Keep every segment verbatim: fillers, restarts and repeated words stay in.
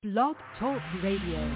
Blog Talk Radio.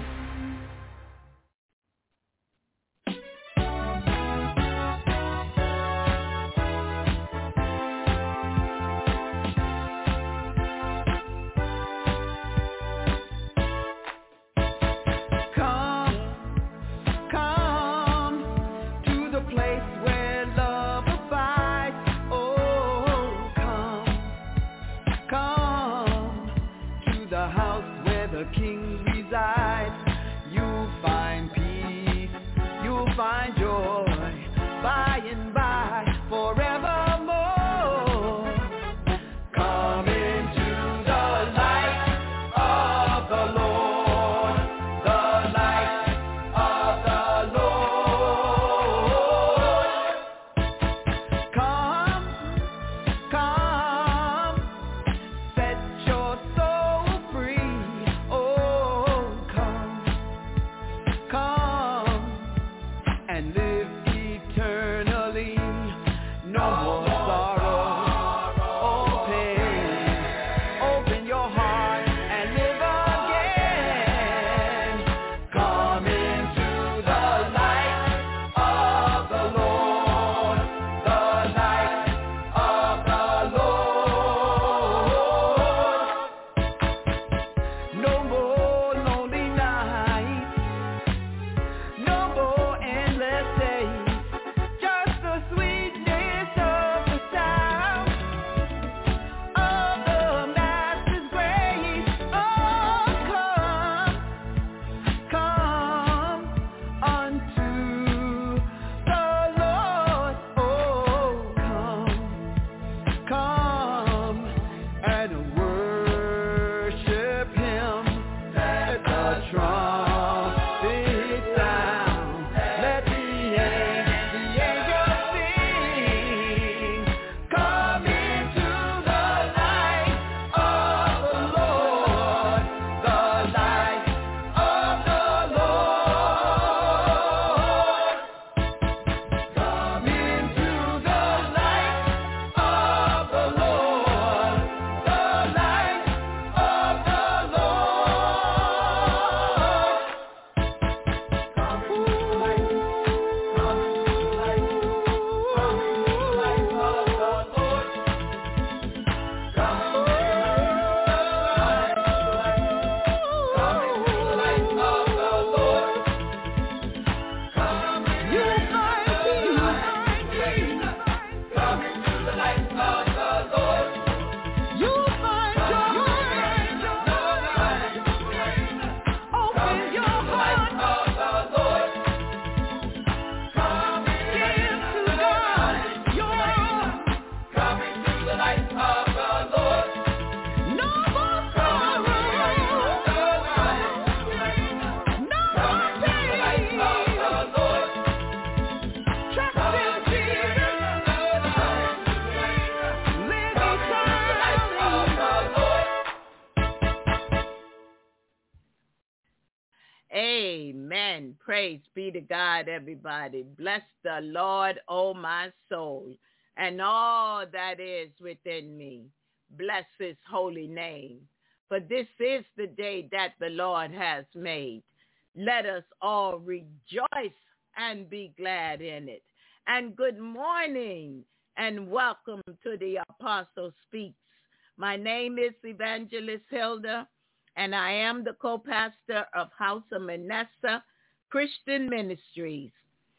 Amen. Praise be to God, everybody. Bless the Lord, oh my soul, and all that is within me. Bless his holy name. For this is the day that the Lord has made. Let us all rejoice and be glad in it. And good morning and welcome to the Apostle Speaks. My name is Evangelist Hilda, and I am the co-pastor of House of Manasseh Christian Ministries.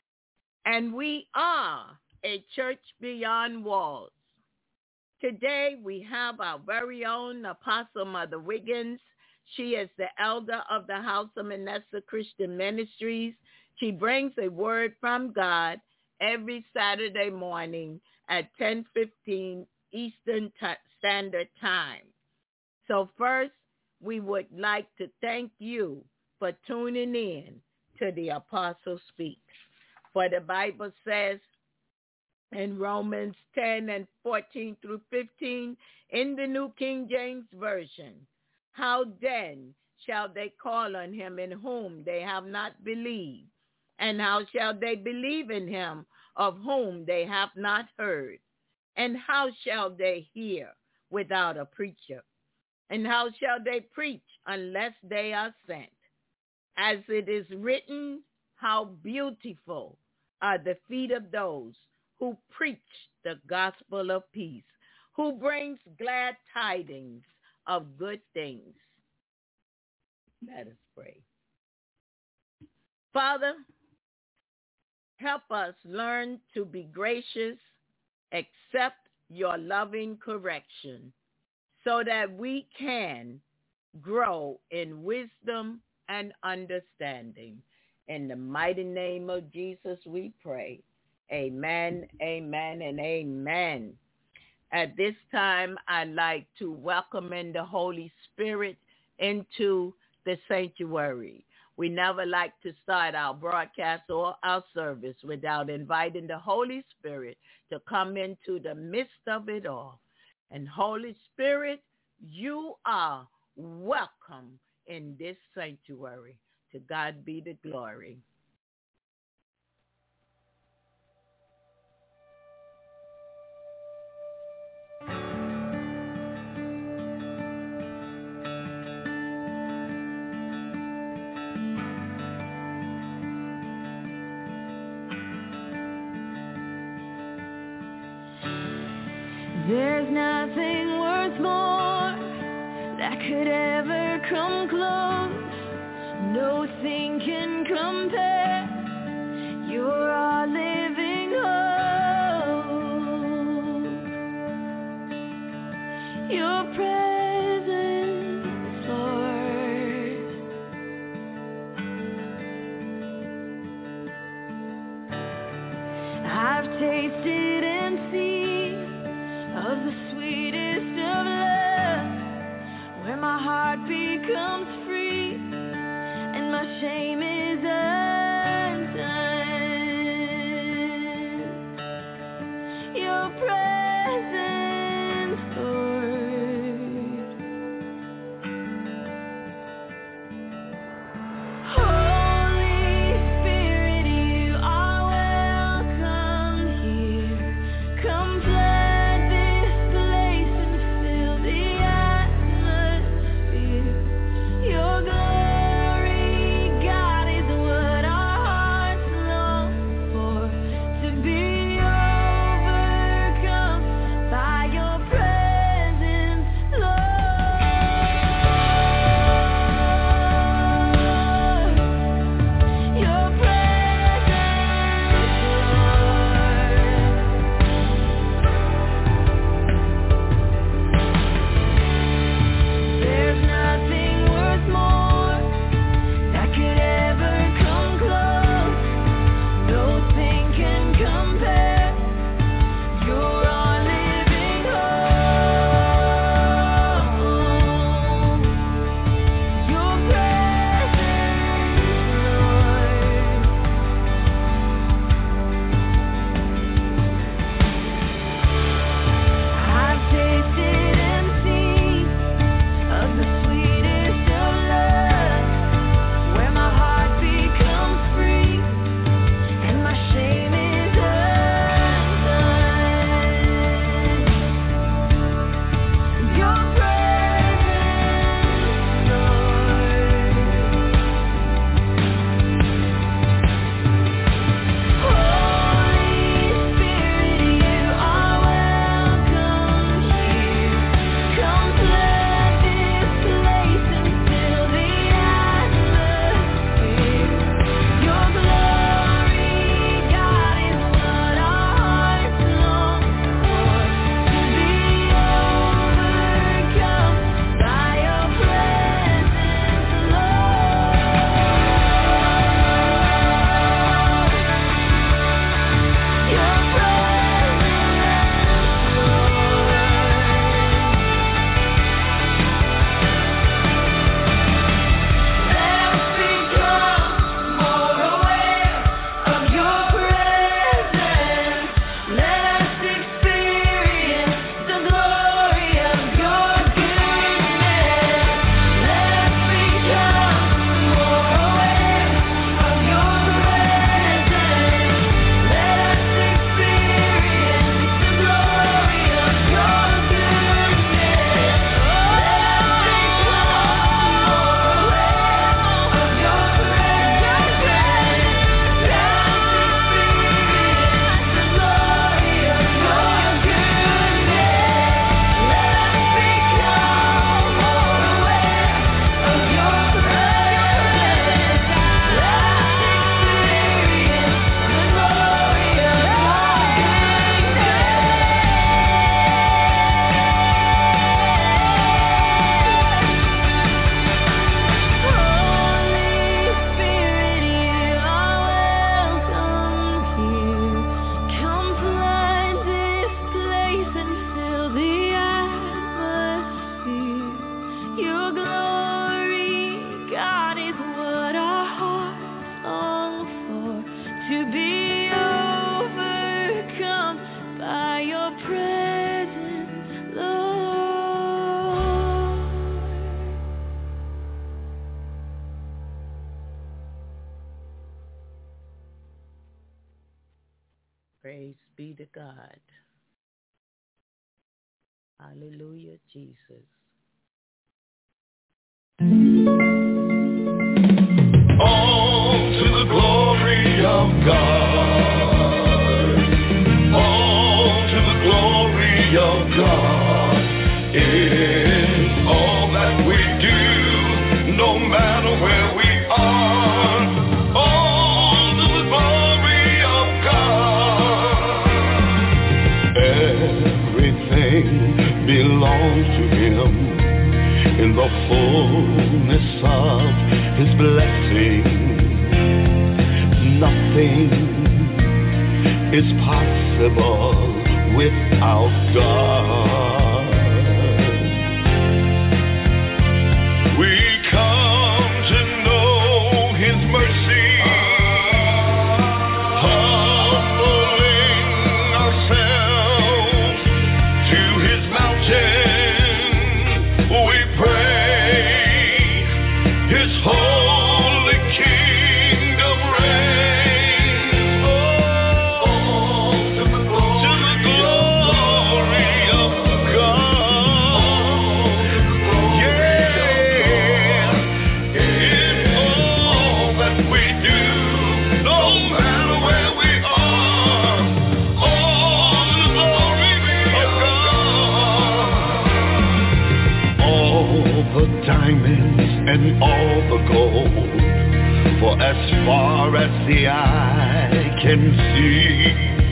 And we are a church beyond walls. Today we have our very own Apostle Mother Wiggins. She is the elder of the House of Manasseh Christian Ministries. She brings a word from God every Saturday morning at ten fifteen Eastern Standard Time. So first, we would like to thank you for tuning in to the Apostle Speaks. For the Bible says in Romans ten and fourteen through fifteen in the New King James Version, how then shall they call on him in whom they have not believed? And how shall they believe in him of whom they have not heard? And how shall they hear without a preacher? And how shall they preach unless they are sent? As it is written, how beautiful are the feet of those who preach the gospel of peace, who brings glad tidings of good things. Let us pray. Father, help us learn to be gracious, accept your loving correction, so that we can grow in wisdom and understanding. In the mighty name of Jesus we pray. Amen, amen, and amen. At this time, I'd like to welcome in the Holy Spirit into the sanctuary. We never like to start our broadcast or our service without inviting the Holy Spirit to come into the midst of it all. And Holy Spirit, you are welcome in this sanctuary. To God be the glory. There's nothing worth more that could ever come close. Nothing can compare. You're our living hope. Your presence, Lord. I've tasted and seen of the sweetest of love, where my heart becomes free and my shame is undone. Praise be to God. Hallelujah, Jesus. All to the glory of God. All to the glory of God is all that we do, no matter where we are. All to the glory of God. Everything belongs to Him in the fullness of His blessing. Nothing is possible without God. We come to know His mercy, humbling ourselves to His mountain. We pray His holy kingdom reigns. Oh, to the glory of God. Yeah, in all that we do, no matter where we are. Oh, to the glory of God. All the diamonds and all the gold, for as far as the eye can see,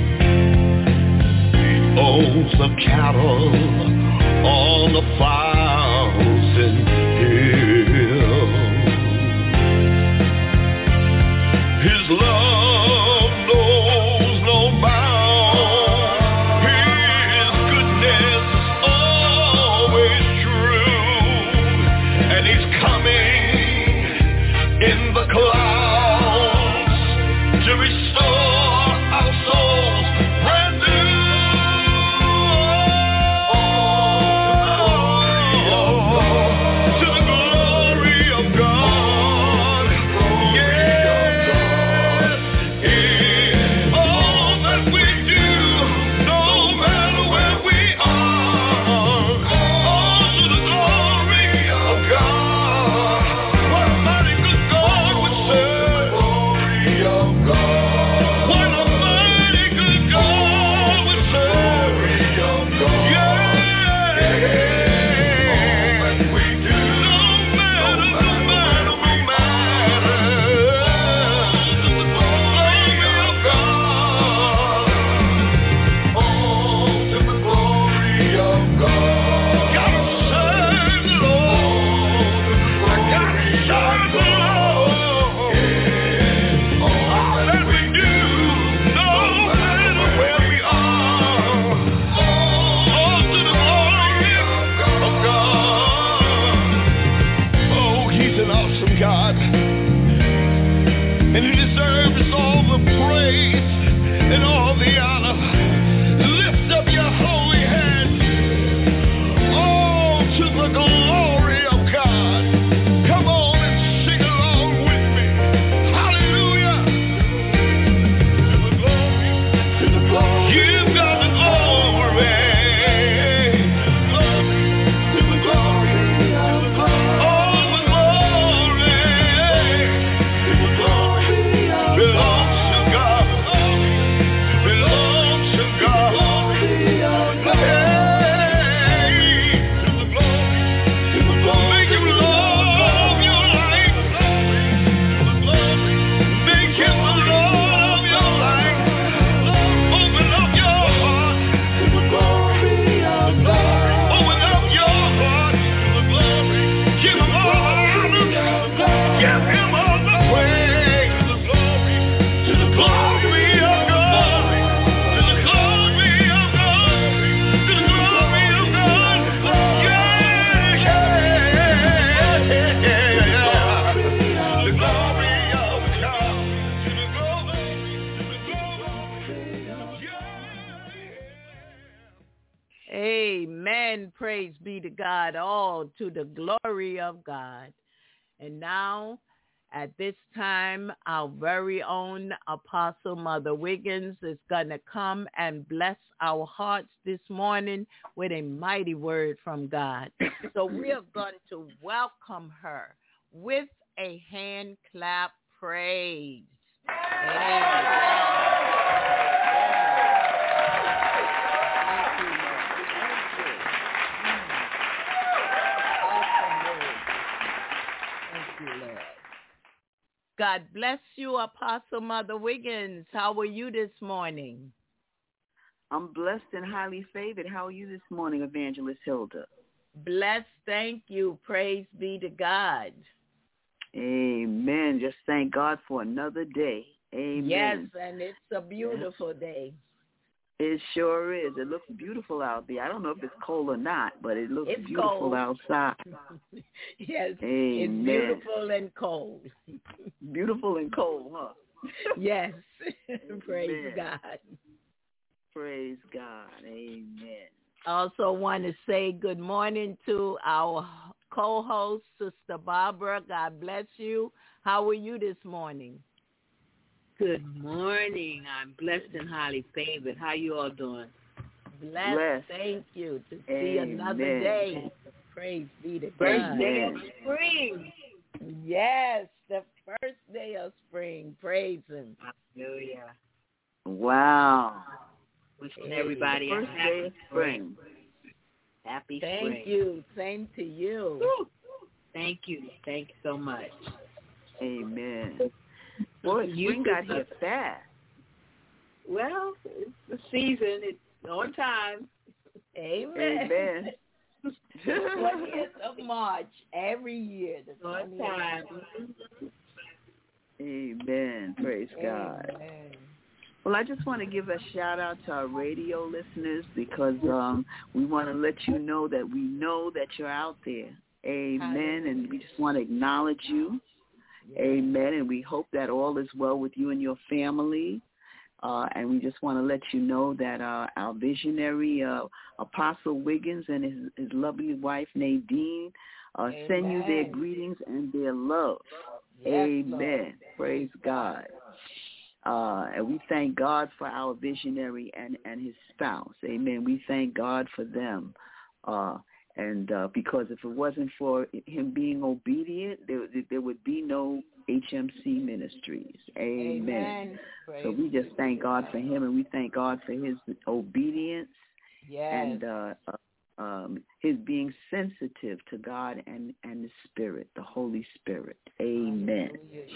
He owns the cattle on a thousand hills. His love knows no bounds. His goodness is always true, and He's coming in the clouds to restore our souls brand new. To the glory of God. Yes, in all that we do, no matter where we are. Oh, to the glory of God. What a mighty good God we serve. Glory of God. What a mighty good God we serve. Glory of God. Yeah. All that we do, no matter, no matter, no matter. To the glory of God. Oh, to the glory of God. Gotta serve the Lord. I gotta serve the Lord. All that we do, no matter where we are. Oh, to the glory of God. Oh, He's an awesome God, and He deserves all the praise and all the honor. Lift up your holy hands. All to the glory of God. Come on and sing along with me. Hallelujah. To the glory, to the glory. You've got the glory. To the glory, to the glory. All the glory. To the glory belongs to God. Belongs to God. Hey, to the glory, to the glory. Make Him love your life. To the glory. Make Him the Lord of your life. Open up your heart. To the glory of God. Open up your heart. To the glory. Give Him all the honor. Give Him all the praise. To the glory. To the glory of God. To the glory of God. To the glory of God. Yeah, yeah, yeah, yeah. To the glory of God. To the glory, to the glory. Yeah. Amen. Praise be to God. All to the glory of God. And now, At this time, our very own Apostle Mother Wiggins is going to come and bless our hearts this morning with a mighty word from God. So we are going to welcome her with a hand clap praise. Amen. God bless you, Apostle Mother Wiggins. How are you this morning? I'm blessed and highly favored. How are you this morning, Evangelist Hilda? Blessed, thank you. Praise be to God. Amen. Just thank God for another day. Amen. Yes, and it's a beautiful day. It sure is. It looks beautiful out there. I don't know if it's cold or not, but it looks it's beautiful cold. outside. Yes, Amen. It's beautiful and cold. Beautiful and cold, huh? Yes. Praise God. Praise God. Amen. I also want to say good morning to our co-host, Sister Barbara. God bless you. How are you this morning? Good morning. I'm blessed and highly favored. How you all doing? Blessed. Blessed. Thank you to see Amen. another day. Praise be to God. First day of spring. Yes, the first day of spring. Praise Him. Hallelujah. Wow. Wishing everybody the first a happy day of spring. Happy Thank spring. Thank you. Same to you. Woo. Thank you. Thank you so much. Amen. Boy, spring got here fast. Well, it's the season. It's on time. Amen. Amen. twentieth of March every year. The on time. Amen. Praise Amen. God. Well, I just want to give a shout out to our radio listeners because um, we want to let you know that we know that you're out there. Amen. Hallelujah. And we just want to acknowledge you. Amen. And we hope that all is well with you and your family. Uh, and we just want to let you know that uh, our visionary, uh, Apostle Wiggins, and his, his lovely wife, Nadine, uh, send you their greetings and their love. Yes, Amen. Lord. Praise God. Uh, and we thank God for our visionary and, and his spouse. Amen. We thank God for them. Uh And uh, because if it wasn't for him being obedient, there, there would be no H M C Ministries. Amen. Amen. So we just thank God for him, and we thank God for his obedience yes. and uh, uh, um, his being sensitive to God and, and the Spirit, the Holy Spirit. Amen.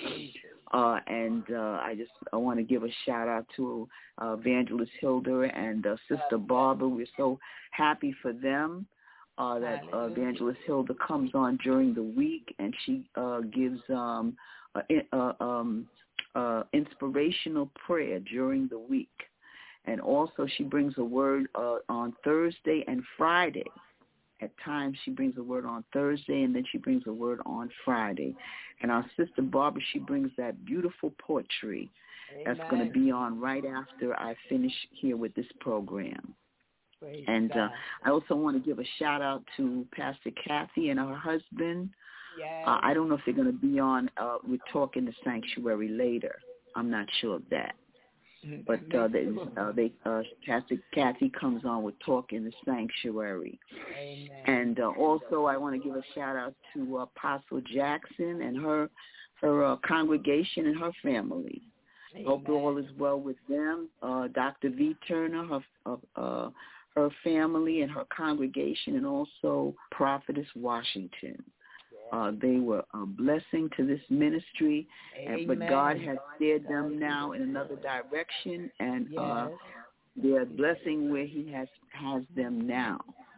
Uh, and uh, I just I want to give a shout out to uh, Evangelist Hilda and uh, Sister Barbara. We're so happy for them. Uh, that uh, Evangelist Hilda comes on during the week, and she uh, gives um, uh, uh, um, uh, inspirational prayer during the week. And also she brings a word uh, on Thursday and Friday. At times she brings a word on Thursday, and then she brings a word on Friday. And our sister Barbara, she brings that beautiful poetry Amen. That's going to be on right after I finish here with this program. Praise and uh, I also want to give a shout out to Pastor Kathy and her husband. Yes. Uh, I don't know if they're going to be on uh, with Talk in the Sanctuary later. I'm not sure of that. But uh, they, uh, they, uh, Pastor Kathy comes on with Talk in the Sanctuary. Amen. And uh, also I want to give a shout out to Apostle Jackson and her her uh, congregation and her family. Amen. Hope all is well with them. Uh, Doctor V. Turner, her uh, uh, her family and her congregation, and also Prophetess Washington. Uh, they were a blessing to this ministry, and, but God has steered them now in another direction, and yes. uh, they're a blessing where he has, has them now.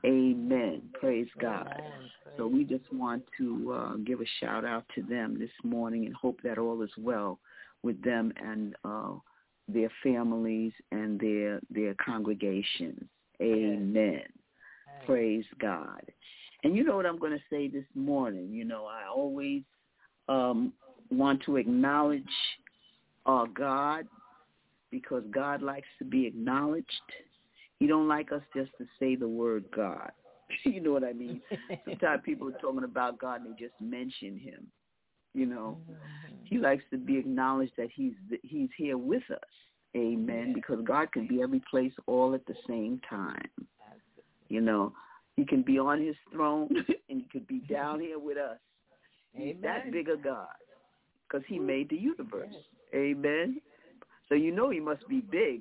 Amen. Praise God. Amen. So we just want to uh, give a shout-out to them this morning and hope that all is well with them and uh, their families and their their congregations. Amen. Yes. Praise God. And you know what I'm going to say this morning? You know, I always um, want to acknowledge uh, God because God likes to be acknowledged. He don't like us just to say the word God. You know what I mean? Sometimes people are talking about God and they just mention him, you know. He likes to be acknowledged that he's he's here with us. Amen. Because God can be every place all at the same time. You know, he can be on his throne and he could be down here with us. He's Amen. that big a God because he made the universe. Amen. So you know he must be big.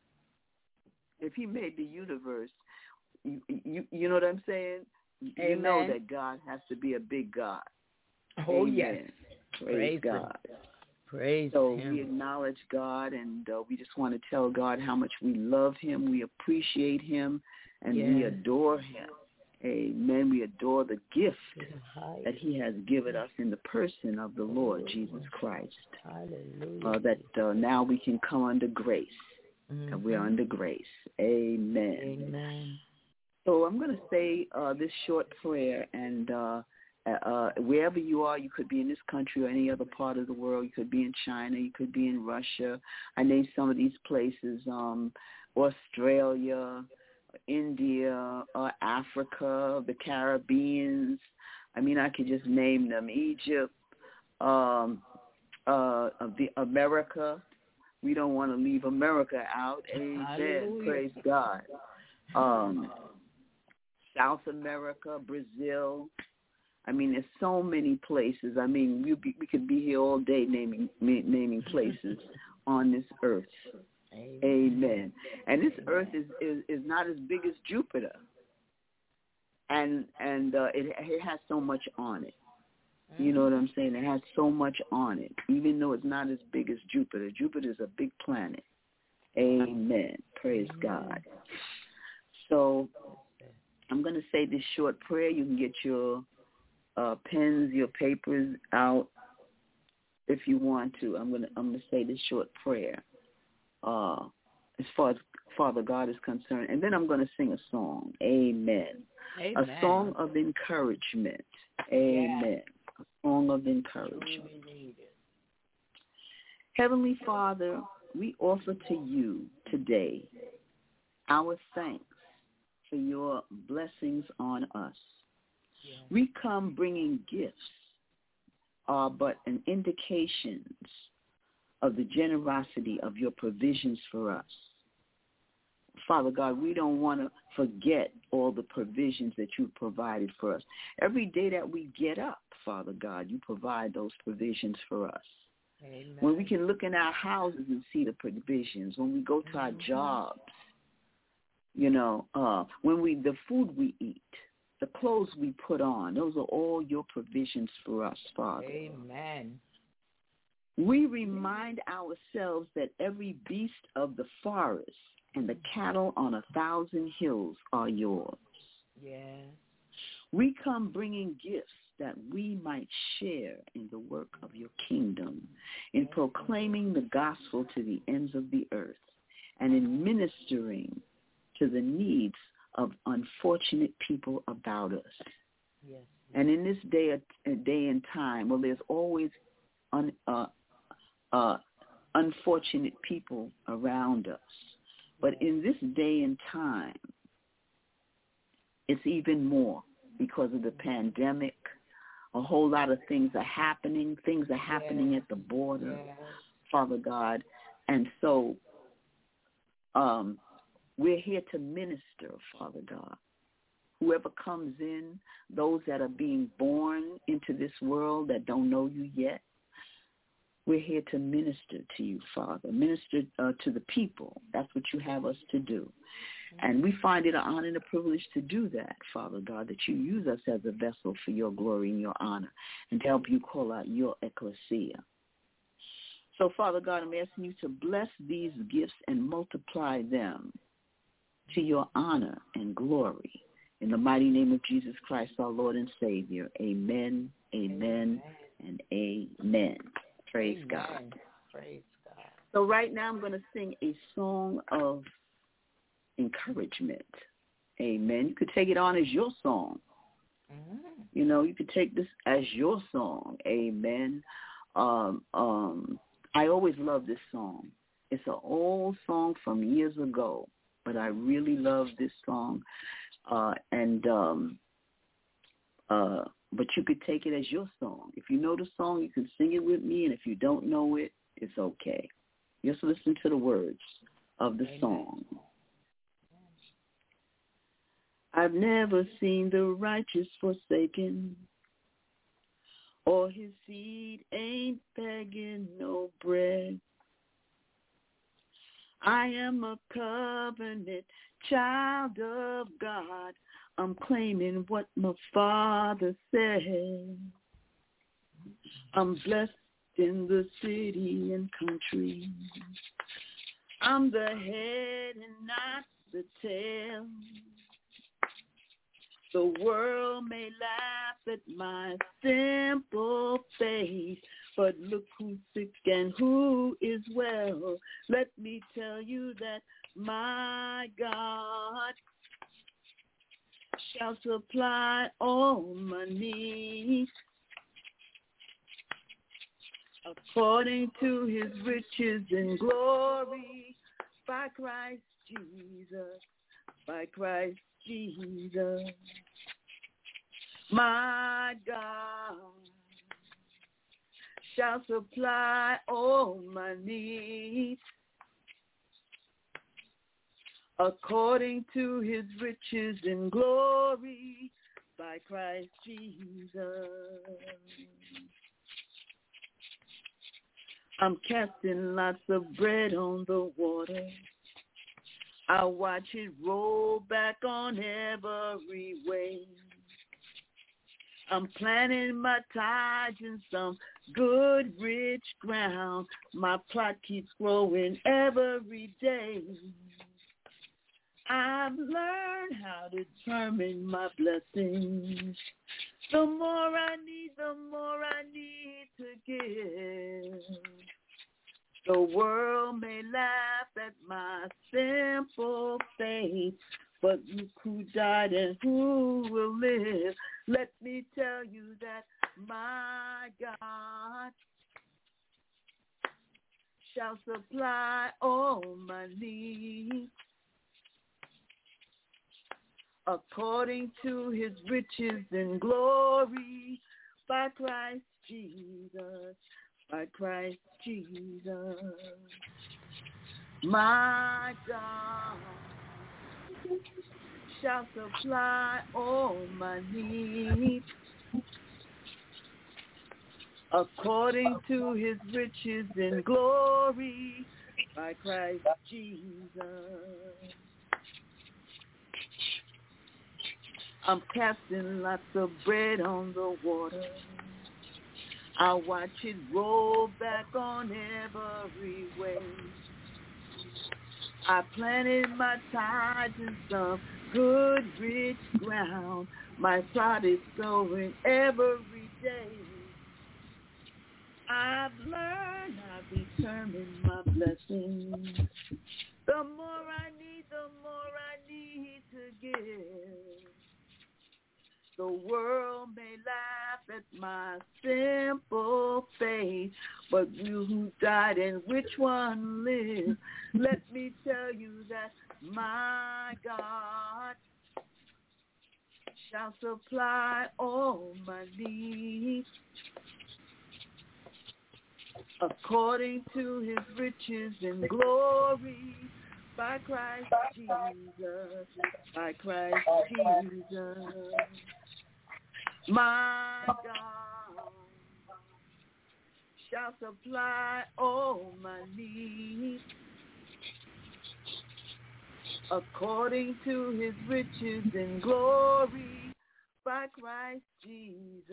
If he made the universe, you you, you know what I'm saying? You Amen. know that God has to be a big God. Oh, Amen. yes. Praise, Praise God. Him. Praise so him. we acknowledge God, and uh, we just want to tell God how much we love him, we appreciate him, and Yes. we adore him. Amen. We adore the gift that he has given us in the person of the Lord Jesus Christ. Hallelujah. Uh, that uh, now we can come under grace. Mm-hmm. And we're under grace. Amen. Amen. So I'm going to say uh, this short prayer, and uh, uh, wherever you are, you could be in this country or any other part of the world. You could be in China. You could be in Russia. I named some of these places, um, Australia, India, uh, Africa, the Caribbeans. I mean, I could just name them. Egypt, um, uh, the America. We don't want to leave America out. Amen. Hallelujah. Praise God. Um, South America, Brazil. I mean, there's so many places. I mean, we be, we could be here all day naming naming places on this earth. Amen. Amen. And this earth is, is, is not as big as Jupiter, and and uh, it it has so much on it. You know what I'm saying? It has so much on it, even though it's not as big as Jupiter. Jupiter is a big planet. Amen. Praise God. So I'm going to say this short prayer. You can get your uh, pens, your papers out if you want to. I'm going to I'm going to say this short prayer uh, as far as Father God is concerned, and then I'm going to sing a song. Amen. Amen. A song of encouragement. Amen. Yeah. A song of encouragement. Heavenly Father, we offer to you today our thanks for your blessings on us. Yeah. We come bringing gifts, uh, but an indications of the generosity of your provisions for us. Father God, we don't want to forget all the provisions that you provided for us. Every day that we get up, Father God, you provide those provisions for us. Amen. When we can look in our houses and see the provisions, when we go to mm-hmm. our jobs, you know, uh, when we the food we eat, the clothes we put on, those are all your provisions for us, Father. Amen. We remind ourselves that every beast of the forest and the cattle on a thousand hills are yours. Yes. We come bringing gifts that we might share in the work of your kingdom, in proclaiming the gospel to the ends of the earth, and in ministering to the needs of unfortunate people about us. Yes. And in this day, a day and time, well, there's always un, uh, uh, unfortunate people around us. But in this day and time, it's even more because of the pandemic. A whole lot of things are happening. Things are happening yes. at the border, yes. Father God. And so um, we're here to minister, Father God. Whoever comes in, those that are being born into this world that don't know you yet, we're here to minister to you, Father. Minister uh, to the people. That's what you have us to do. And we find it an honor and a privilege to do that, Father God, that you use us as a vessel for your glory and your honor and to help you call out your ecclesia. So, Father God, I'm asking you to bless these gifts and multiply them to your honor and glory. In the mighty name of Jesus Christ, our Lord and Savior. Amen, amen, and amen. Praise amen. God. Praise God. So right now I'm going to sing a song of encouragement. Amen. You could take it on as your song. Mm-hmm. You know, you could take this as your song. Amen. Um, um, I always love this song. It's an old song from years ago, but I really love this song. Uh, and um, uh, but you could take it as your song. If you know the song, you can sing it with me, and if you don't know it, it's okay. Just listen to the words of the Amen. Song. I've never seen the righteous forsaken, or his seed ain't begging no bread. I am a covenant child of God. I'm claiming what my Father said. I'm blessed in the city and country. I'm the head and not the tail. The world may laugh at my simple faith, but look who's sick and who is well. Let me tell you that my God shall supply all my needs according to his riches and glory by Christ Jesus, by Christ Jesus. My God shall supply all my needs according to his riches and glory by Christ Jesus. I'm casting lots of bread on the water. I watch it roll back on every wave. I'm planting my tithes in some good, rich ground. My plot keeps growing every day. I've learned how to determine my blessings. The more I need, the more I need to give. The world may laugh at my simple faith, but look who died and who will live. Let me tell you that my God shall supply all my needs according to his riches and glory by Christ Jesus, by Christ Jesus. My God shall supply all my needs according to his riches and glory by Christ Jesus. I'm casting lots of bread on the water. I watch it roll back on every wave. I planted my tithes in some good, rich ground. My plot is growing every day. I've learned how to determine my blessings. The more I need, the more I need to give. The world may laugh at my simple faith, but you who died and which one lives, let me tell you that my God shall supply all my needs according to his riches and glory by Christ Jesus, by Christ Jesus. My God shall supply all my needs according to his riches and glory by Christ Jesus.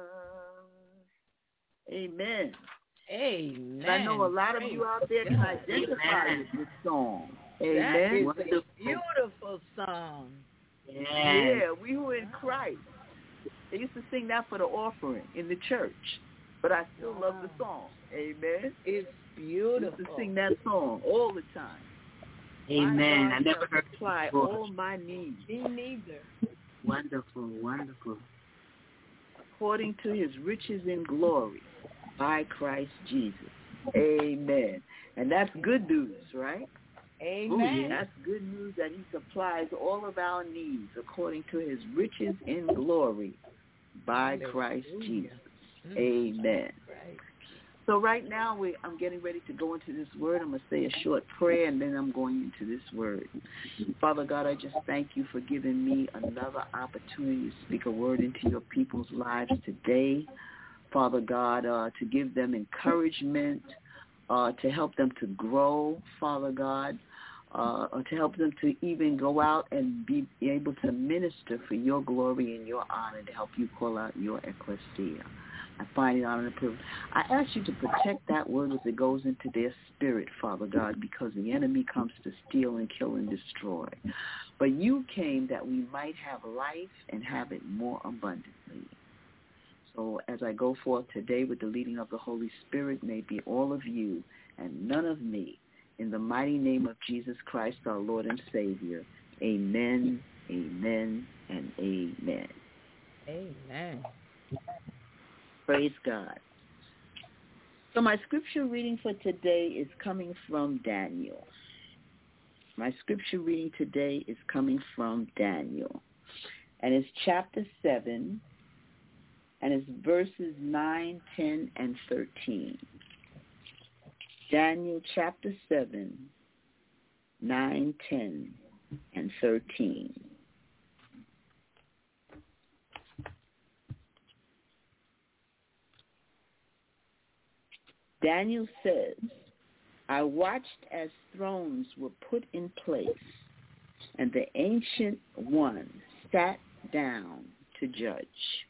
Amen. Amen. I know a lot of you out there can identify with this song. Amen. That is a beautiful song. Yeah, yeah, we who in Christ. They used to sing that for the offering in the church, but I still wow. love the song. Amen. It's beautiful. I used to sing that song all the time. Amen. I never heard it supply before. all my needs. Me neither. Wonderful, wonderful. According to his riches in glory by Christ Jesus. Amen. And that's good news, right? Amen. Ooh, yeah. That's good news that he supplies all of our needs according to his riches in glory by Hallelujah. Christ Jesus. Mm. Amen. Right. So right now we, I'm getting ready to go into this word. I'm going to say a short prayer, and then I'm going into this word. Father God, I just thank you for giving me another opportunity to speak a word into your people's lives today. Father God, uh, to give them encouragement, uh, to help them to grow, Father God, uh, or to help them to even go out and be able to minister for your glory and your honor, to help you call out your ecclesia. I find it honor and privilege. I ask you to protect that word as it goes into their spirit, Father God, because the enemy comes to steal and kill and destroy. But you came that we might have life and have it more abundantly. So as I go forth today with the leading of the Holy Spirit, may it be all of you and none of me. In the mighty name of Jesus Christ, our Lord and Savior. Amen, amen, and amen. Amen. Praise God. So my scripture reading for today is coming from Daniel. My scripture reading today is coming from Daniel. And it's chapter seven, and it's verses nine, ten, and thirteen. Daniel chapter seven, nine, ten, and thirteen. Daniel says, I watched as thrones were put in place, and the Ancient One sat down to judge.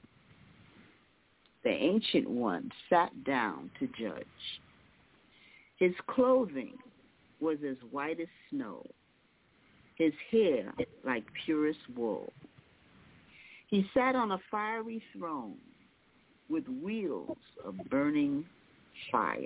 The Ancient One sat down to judge. His clothing was as white as snow, his hair like purest wool. He sat on a fiery throne with wheels of burning fire.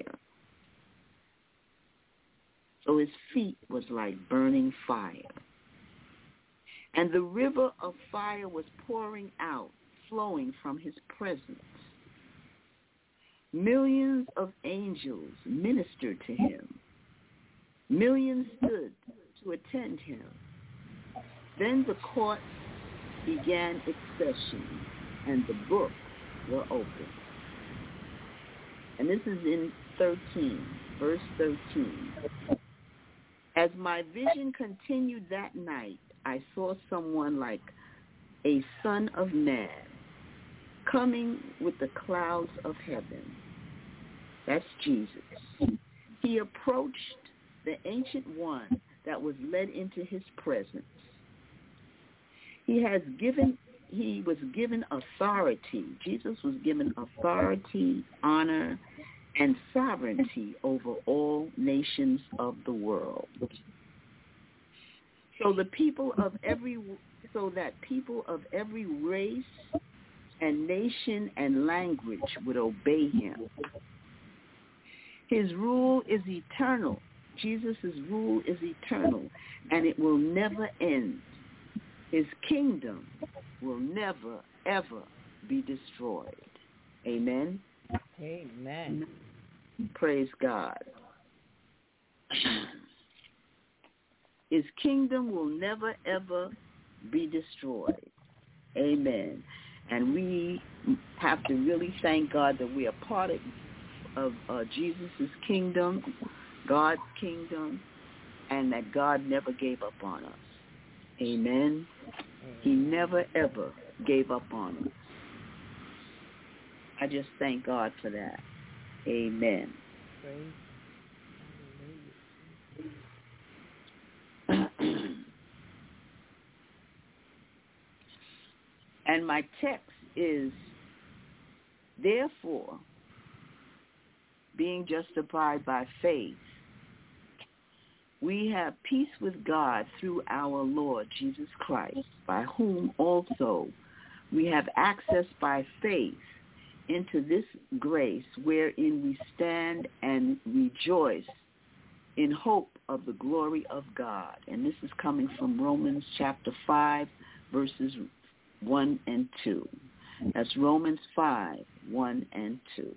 So his feet was like burning fire. And the river of fire was pouring out, flowing from his presence. Millions of angels ministered to him. Millions stood to attend him. Then the court began its session, and the books were opened. And this is in thirteen, verse thirteen. As my vision continued that night, I saw someone like a son of man coming with the clouds of heaven. That's Jesus. He approached the Ancient One that was led into his presence. He has given, he was given authority. Jesus was given authority, honor, and sovereignty over all nations of the world. So the people of every, so that people of every race and nation and language would obey him. His rule is eternal. Jesus' rule is eternal, and it will never end. His kingdom will never, ever be destroyed. Amen? Amen. Praise God. His kingdom will never, ever be destroyed. Amen. And we have to really thank God that we are part of, of uh, Jesus' kingdom, God's kingdom, and that God never gave up on us. Amen. He never, ever gave up on us. I just thank God for that. Amen. And my text is, therefore, being justified by faith, we have peace with God through our Lord Jesus Christ, by whom also we have access by faith into this grace wherein we stand and rejoice in hope of the glory of God. And this is coming from Romans chapter five, verses one and two. That's Romans five, one and two.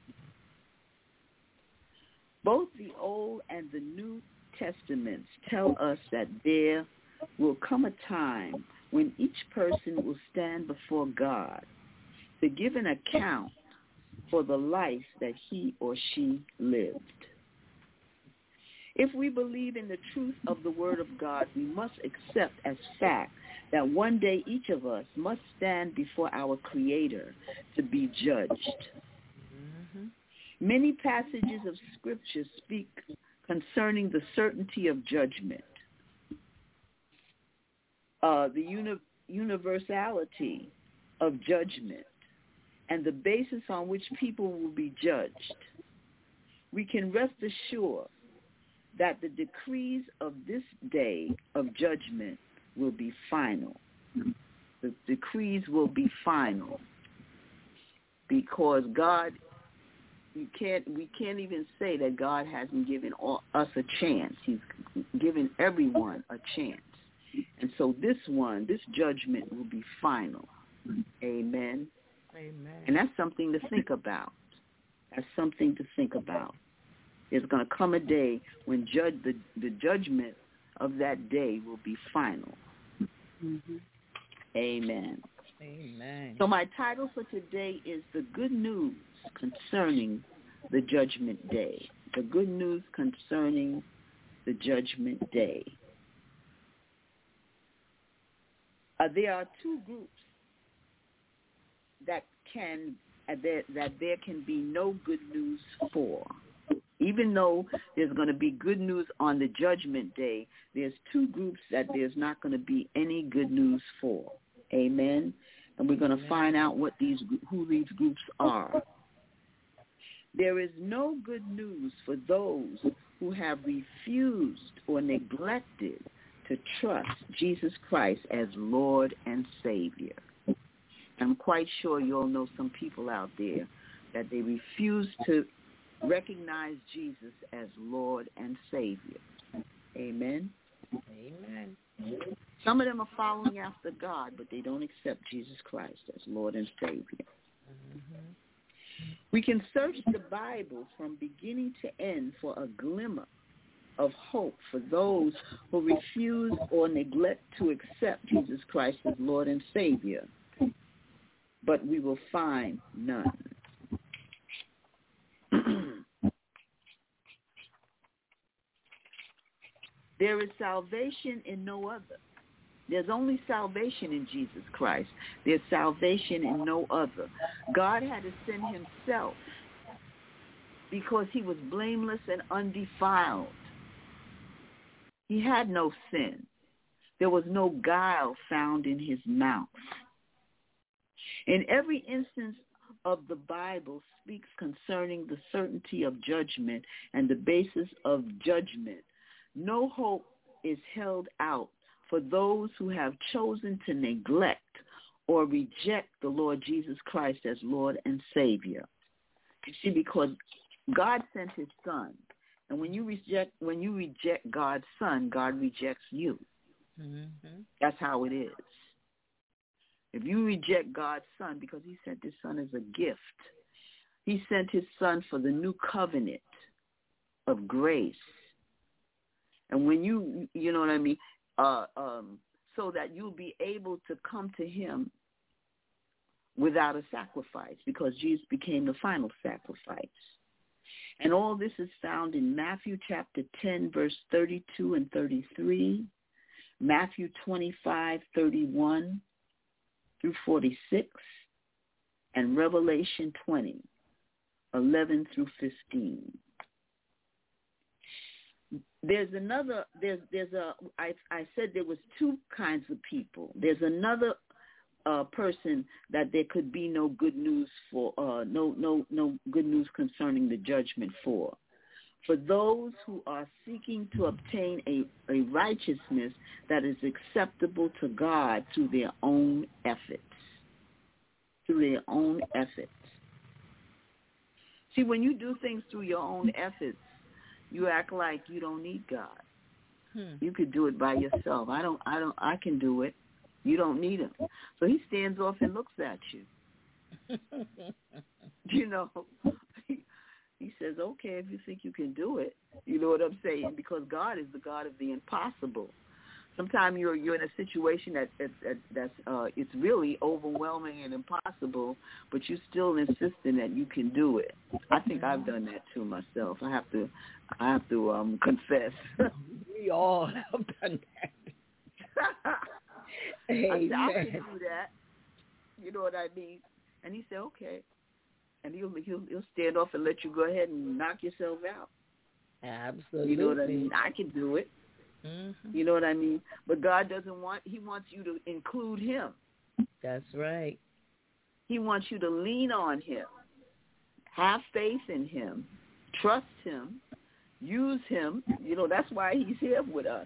Both the Old and the New Testaments tell us that there will come a time when each person will stand before God to give an account for the life that he or she lived. If we believe in the truth of the Word of God, we must accept as fact that one day each of us must stand before our Creator to be judged. Mm-hmm. Many passages of Scripture speak concerning the certainty of judgment, uh, the uni- universality of judgment, and the basis on which people will be judged. We can rest assured that the decrees of this day of judgment will be final. The decrees will be final because God, you can't, we can't even say that God hasn't given all, us a chance. He's given everyone a chance. And so this one, this judgment will be final. Amen. Amen. And that's something to think about. That's something to think about. There's going to come a day when judge the, the judgment of that day will be final. Mm-hmm. Amen. Amen. So my title for today is The Good News Concerning the Judgment Day. The Good News Concerning the Judgment Day. Uh, there are two groups that can uh, that, that there can be no good news for. Even though there's going to be good news on the judgment day, there's two groups that there's not going to be any good news for. Amen? And we're going to find out what these who these groups are. There is no good news for those who have refused or neglected to trust Jesus Christ as Lord and Savior. I'm quite sure you all know some people out there that they refuse to recognize Jesus as Lord and Savior. Amen? Amen. Some of them are following after God, but they don't accept Jesus Christ as Lord and Savior. Mm-hmm. We can search the Bible from beginning to end for a glimmer of hope for those who refuse or neglect to accept Jesus Christ as Lord and Savior, but we will find none. There is salvation in no other. There's only salvation in Jesus Christ. There's salvation in no other. God had to send himself because he was blameless and undefiled. He had no sin. There was no guile found in his mouth. In every instance of the Bible speaks concerning the certainty of judgment and the basis of judgment. No hope is held out for those who have chosen to neglect or reject the Lord Jesus Christ as Lord and Savior. You see, because God sent his Son, and when you reject when you reject God's Son, God rejects you. Mm-hmm. That's how it is. If you reject God's Son, because he sent his Son as a gift, he sent his Son for the new covenant of grace. And when you, you know what I mean, uh, um, so that you'll be able to come to him without a sacrifice, because Jesus became the final sacrifice. And all this is found in Matthew chapter ten, verse thirty-two and thirty-three, Matthew twenty-five, thirty-one through forty-six, and Revelation twenty, eleven through fifteen. There's another, there's, there's a, I, I said there was two kinds of people. There's another uh, person that there could be no good news for, uh, no, no, no good news concerning the judgment for. For those who are seeking to obtain a, a righteousness that is acceptable to God through their own efforts. Through their own efforts. See, when you do things through your own efforts, you act like you don't need God. Hmm. You could do it by yourself. I don't, I don't, I can do it. You don't need him. So he stands off and looks at you. You know, he, he says, okay, if you think you can do it, you know what I'm saying? Because God is the God of the impossible. sometimes you're you're in a situation that, that, that that's uh, it's really overwhelming and impossible, but you're still insisting that you can do it. I think I've done that too myself. I have to I have to um, confess. We all have done that. I said, I can do that. You know what I mean? And he said, okay. And he'll he'll he'll stand off and let you go ahead and knock yourself out. Absolutely. You know what I mean? I can do it. Mm-hmm. You know what I mean? But God doesn't want, he wants you to include him. That's right. He wants you to lean on him. Have faith in him. Trust him. Use him. You know, that's why he's here with us.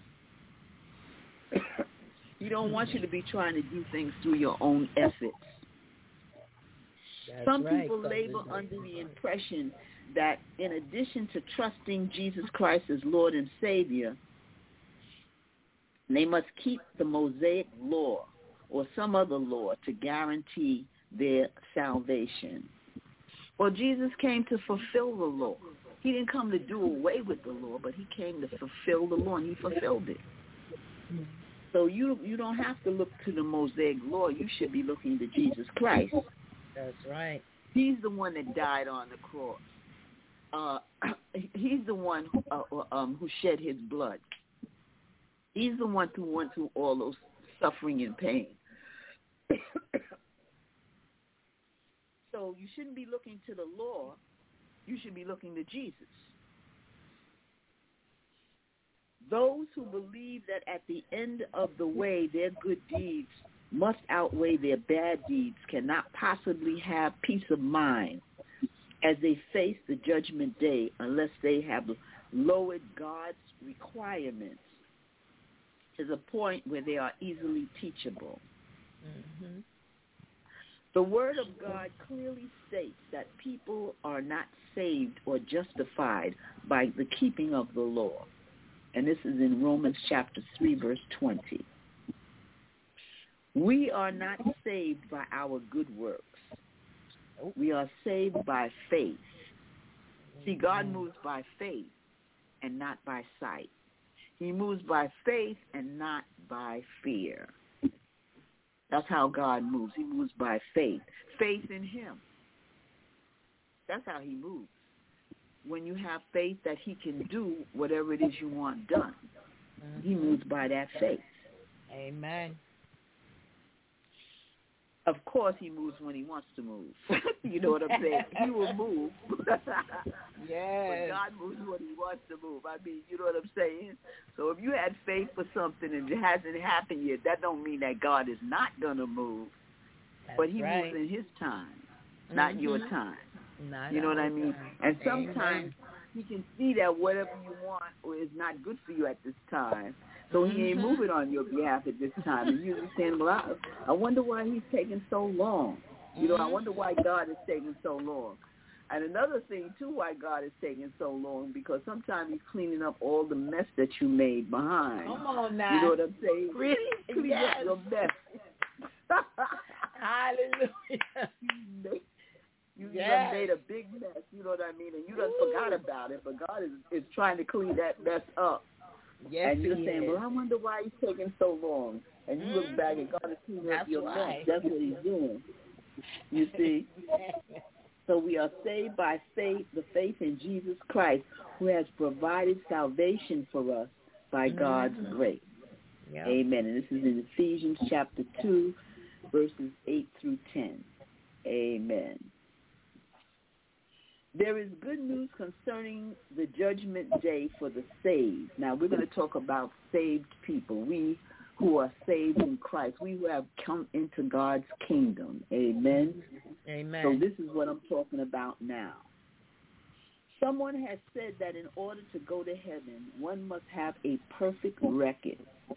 He don't want you to be trying to do things through your own efforts. That's Some right. people labor under the impression that in addition to trusting Jesus Christ as Lord and Savior, they must keep the Mosaic law or some other law to guarantee their salvation. Well, Jesus came to fulfill the law. He didn't come to do away with the law, but he came to fulfill the law, and he fulfilled it. So you you don't have to look to the Mosaic law. You should be looking to Jesus Christ. That's right. He's the one that died on the cross. Uh, he's the one who, uh, um, who shed his blood. He's the one who went through all those suffering and pain. So you shouldn't be looking to the law. You should be looking to Jesus. Those who believe that at the end of the way their good deeds must outweigh their bad deeds cannot possibly have peace of mind as they face the judgment day unless they have lowered God's requirements to the point where they are easily teachable. Mm-hmm. The Word of God clearly states that people are not saved or justified by the keeping of the law. And this is in Romans chapter three, verse twenty. We are not saved by our good works. We are saved by faith. See, God moves by faith and not by sight. He moves by faith and not by fear. That's how God moves. He moves by faith. Faith in him. That's how he moves. When you have faith that he can do whatever it is you want done, mm-hmm. he moves by that faith. Amen. Of course, he moves when he wants to move. You know what I'm saying? He will move. Yes. But God moves when he wants to move. I mean, you know what I'm saying? So if you had faith for something and it hasn't happened yet, that don't mean that God is not going to move. That's but he right. moves in his time, not mm-hmm. your time. Not you know what I mean? time. And sometimes Amen. he can see that whatever you want is not good for you at this time. So he ain't moving on your behalf at this time. And you're saying, well, I, I wonder why he's taking so long. You know, I wonder why God is taking so long. And another thing, too, why God is taking so long, because sometimes he's cleaning up all the mess that you made behind. Come on now. You know what I'm saying? Really? Clean Yes. up your mess. Hallelujah. You yes. done made a big mess, you know what I mean? And you done Ooh. forgot about it, but God is, is trying to clean that mess up. Yes, and you're he saying, is. well, I wonder why he's taking so long. And you mm-hmm. look back and God is cleaning up your why. mess. That's what he's doing. You see? So we are saved by faith, the faith in Jesus Christ, who has provided salvation for us by mm-hmm. God's grace. Yep. Amen. And this is in Ephesians chapter two, verses eight through ten. Amen. There is good news concerning the judgment day for the saved. Now, we're going to talk about saved people, we who are saved in Christ, we who have come into God's kingdom. Amen? Amen. So this is what I'm talking about now. Someone has said that in order to go to heaven, one must have a perfect record.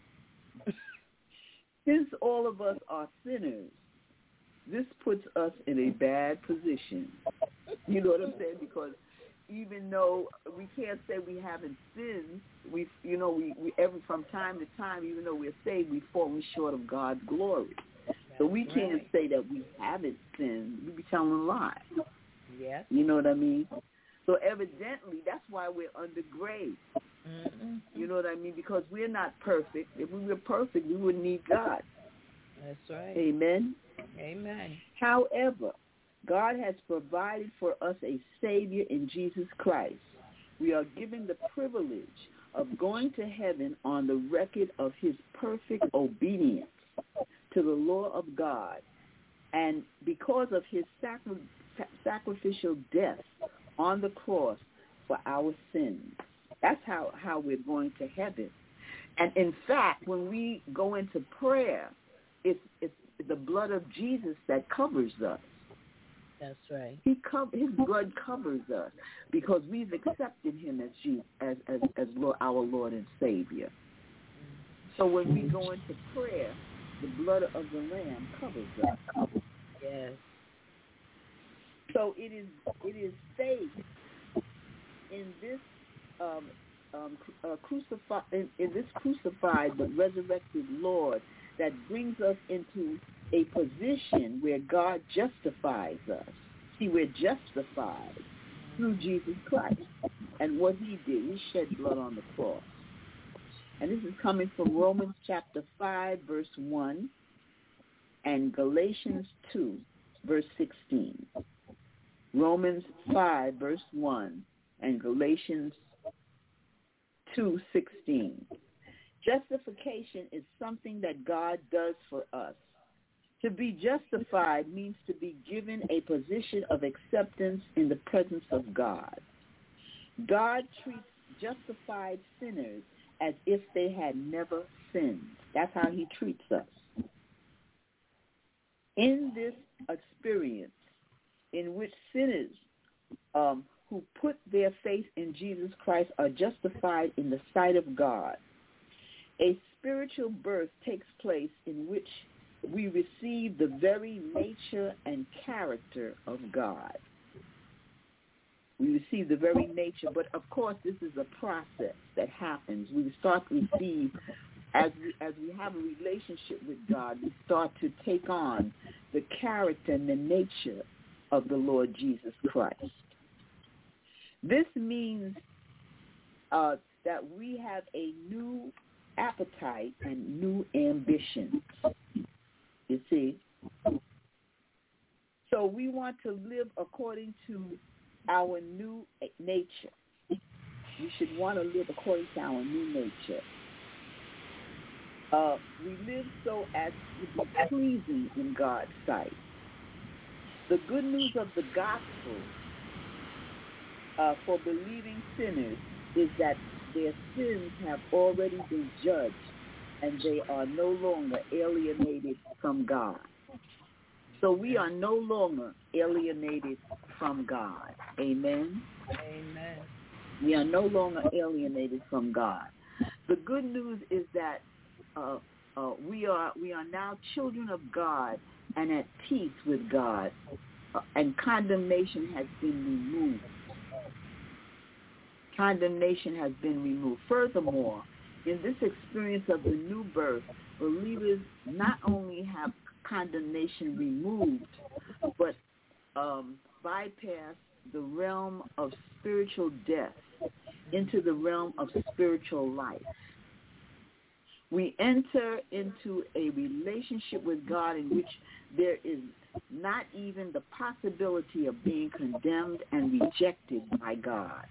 Since all of us are sinners, this puts us in a bad position. You know what I'm saying? Because even though we can't say we haven't sinned, we, you know, we, we every from time to time, even though we're saved, we've fallen short of God's glory. That's so we can't right. say that we haven't sinned. We'd be telling a lie. Yeah. You know what I mean? So evidently, that's why we're under grace. Mm-hmm. You know what I mean? Because we're not perfect. If we were perfect, we wouldn't need God. That's right. Amen? Amen. However, God has provided for us a Savior in Jesus Christ. We are given the privilege of going to heaven on the record of his perfect obedience to the law of God. And because of his sacri- sacrificial death on the cross for our sins. That's how, how we're going to heaven. And in fact, when we go into prayer, it's, it's the blood of Jesus that covers us. That's right. He co- His blood covers us because we've accepted him as Jesus, as as, as Lord, our Lord and Savior. So when we go into prayer, the blood of the Lamb covers us. Yes. So it is it is faith in this um, um, uh, crucified in, in this crucified but resurrected Lord that brings us into a position where God justifies us. See, we're justified through Jesus Christ and what he did. He shed blood on the cross. And this is coming from Romans chapter five, verse one, and Galatians two, verse sixteen. Romans five, verse one, and Galatians two, sixteen. Justification is something that God does for us. To be justified means to be given a position of acceptance in the presence of God. God treats justified sinners as if they had never sinned. That's how he treats us. In this experience in which sinners um, who put their faith in Jesus Christ are justified in the sight of God, a spiritual birth takes place in which we receive the very nature and character of God. We receive the very nature, but of course this is a process that happens. We start to receive, as we, as we have a relationship with God, we start to take on the character and the nature of the Lord Jesus Christ. This means uh, that we have a new appetite and new ambitions. You see? So we want to live according to our new nature. We should want to live according to our new nature. Uh, we live so as to be pleasing in God's sight. The good news of the gospel uh, for believing sinners is that their sins have already been judged and they are no longer alienated from God. So we are no longer alienated from God. Amen? Amen. We are no longer alienated from God. The good news is that uh, uh, we are we are now children of God and at peace with God, uh, and condemnation has been removed. Condemnation has been removed. Furthermore, in this experience of the new birth, believers not only have condemnation removed, but um, bypass the realm of spiritual death into the realm of spiritual life. We enter into a relationship with God in which there is not even the possibility of being condemned and rejected by God.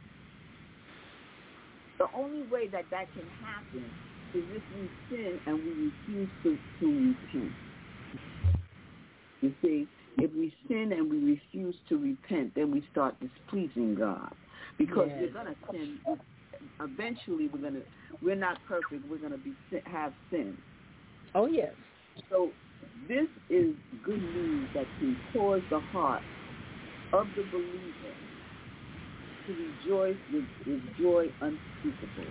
The only way that that can happen is if we sin and we refuse to, to repent. You see, if we sin and we refuse to repent, then we start displeasing God. Because yes. we're going to sin. Eventually, we're going to, we're not perfect. We're going to be have sin. Oh, yes. So this is good news that can cause the heart of the believer to rejoice with, with joy unspeakable.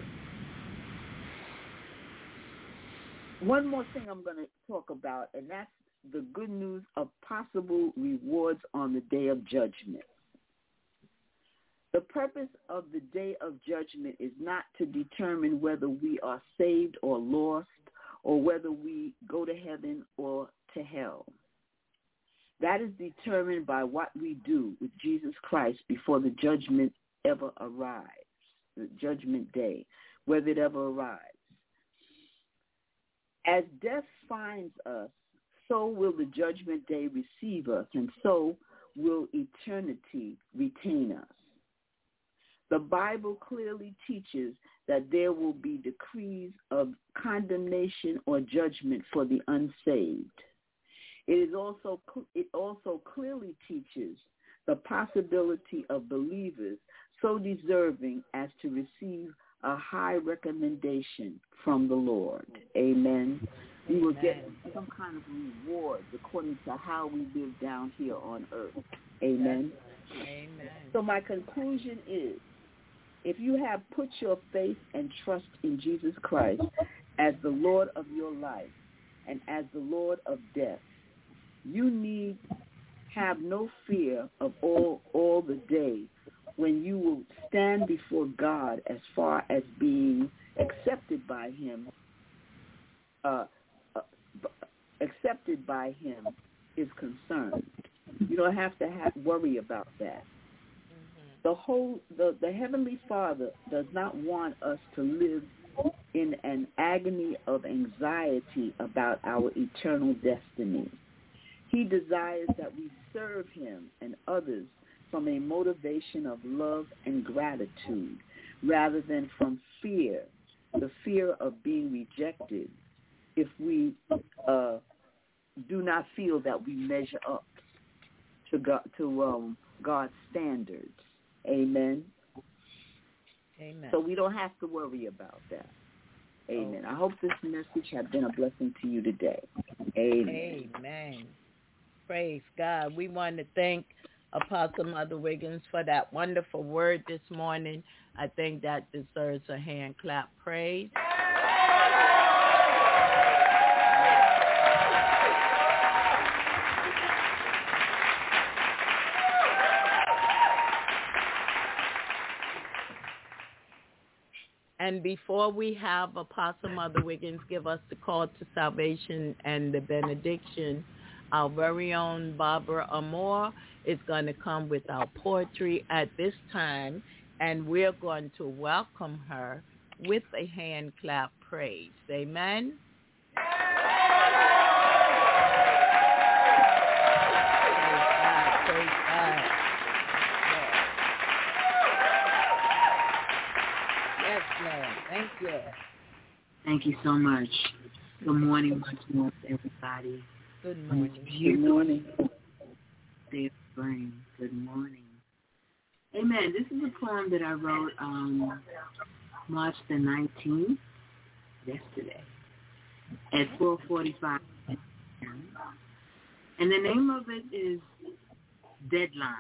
One more thing I'm going to talk about, and that's the good news of possible rewards on the day of judgment. The purpose of the day of judgment is not to determine whether we are saved or lost, or whether we go to heaven or to hell. That is determined by what we do with Jesus Christ before the judgment ever arrives. judgment day, whether it ever arrives. As death finds us, so will the judgment day receive us, and so will eternity retain us. The Bible clearly teaches that there will be decrees of condemnation or judgment for the unsaved. It is also it also clearly teaches the possibility of believers so deserving as to receive a high recommendation from the Lord. Amen. We will get some kind of reward according to how we live down here on earth. Amen. Amen. So my conclusion is, if you have put your faith and trust in Jesus Christ as the Lord of your life and as the Lord of death, you need have no fear of all all the day when you will stand before God as far as being accepted by him, uh, uh, accepted by him is concerned. You don't have to have, worry about that. Mm-hmm. The whole the, the Heavenly Father does not want us to live in an agony of anxiety about our eternal destiny. He desires that we serve him and others from a motivation of love and gratitude rather than from fear, the fear of being rejected if we uh, do not feel that we measure up to God, to um, God's standards. Amen. Amen. So we don't have to worry about that. Amen. I hope this message has been a blessing to you today. Amen. Amen. Praise God. We want to thank Apostle Mother Wiggins for that wonderful word this morning. I think that deserves a hand clap praise. And before we have Apostle Mother Wiggins give us the call to salvation and the benediction, our very own Barbara Amore is going to come with our poetry at this time, and we're going to welcome her with a hand clap praise. Amen. Praise God, praise God. Yes, ma'am. Thank you. Thank you so much. Good morning once more to everybody. Good morning. Good morning. Day of spring. Good morning. Amen. This is a poem that I wrote um, March the nineteenth, yesterday, at four forty-five. And the name of it is Deadline.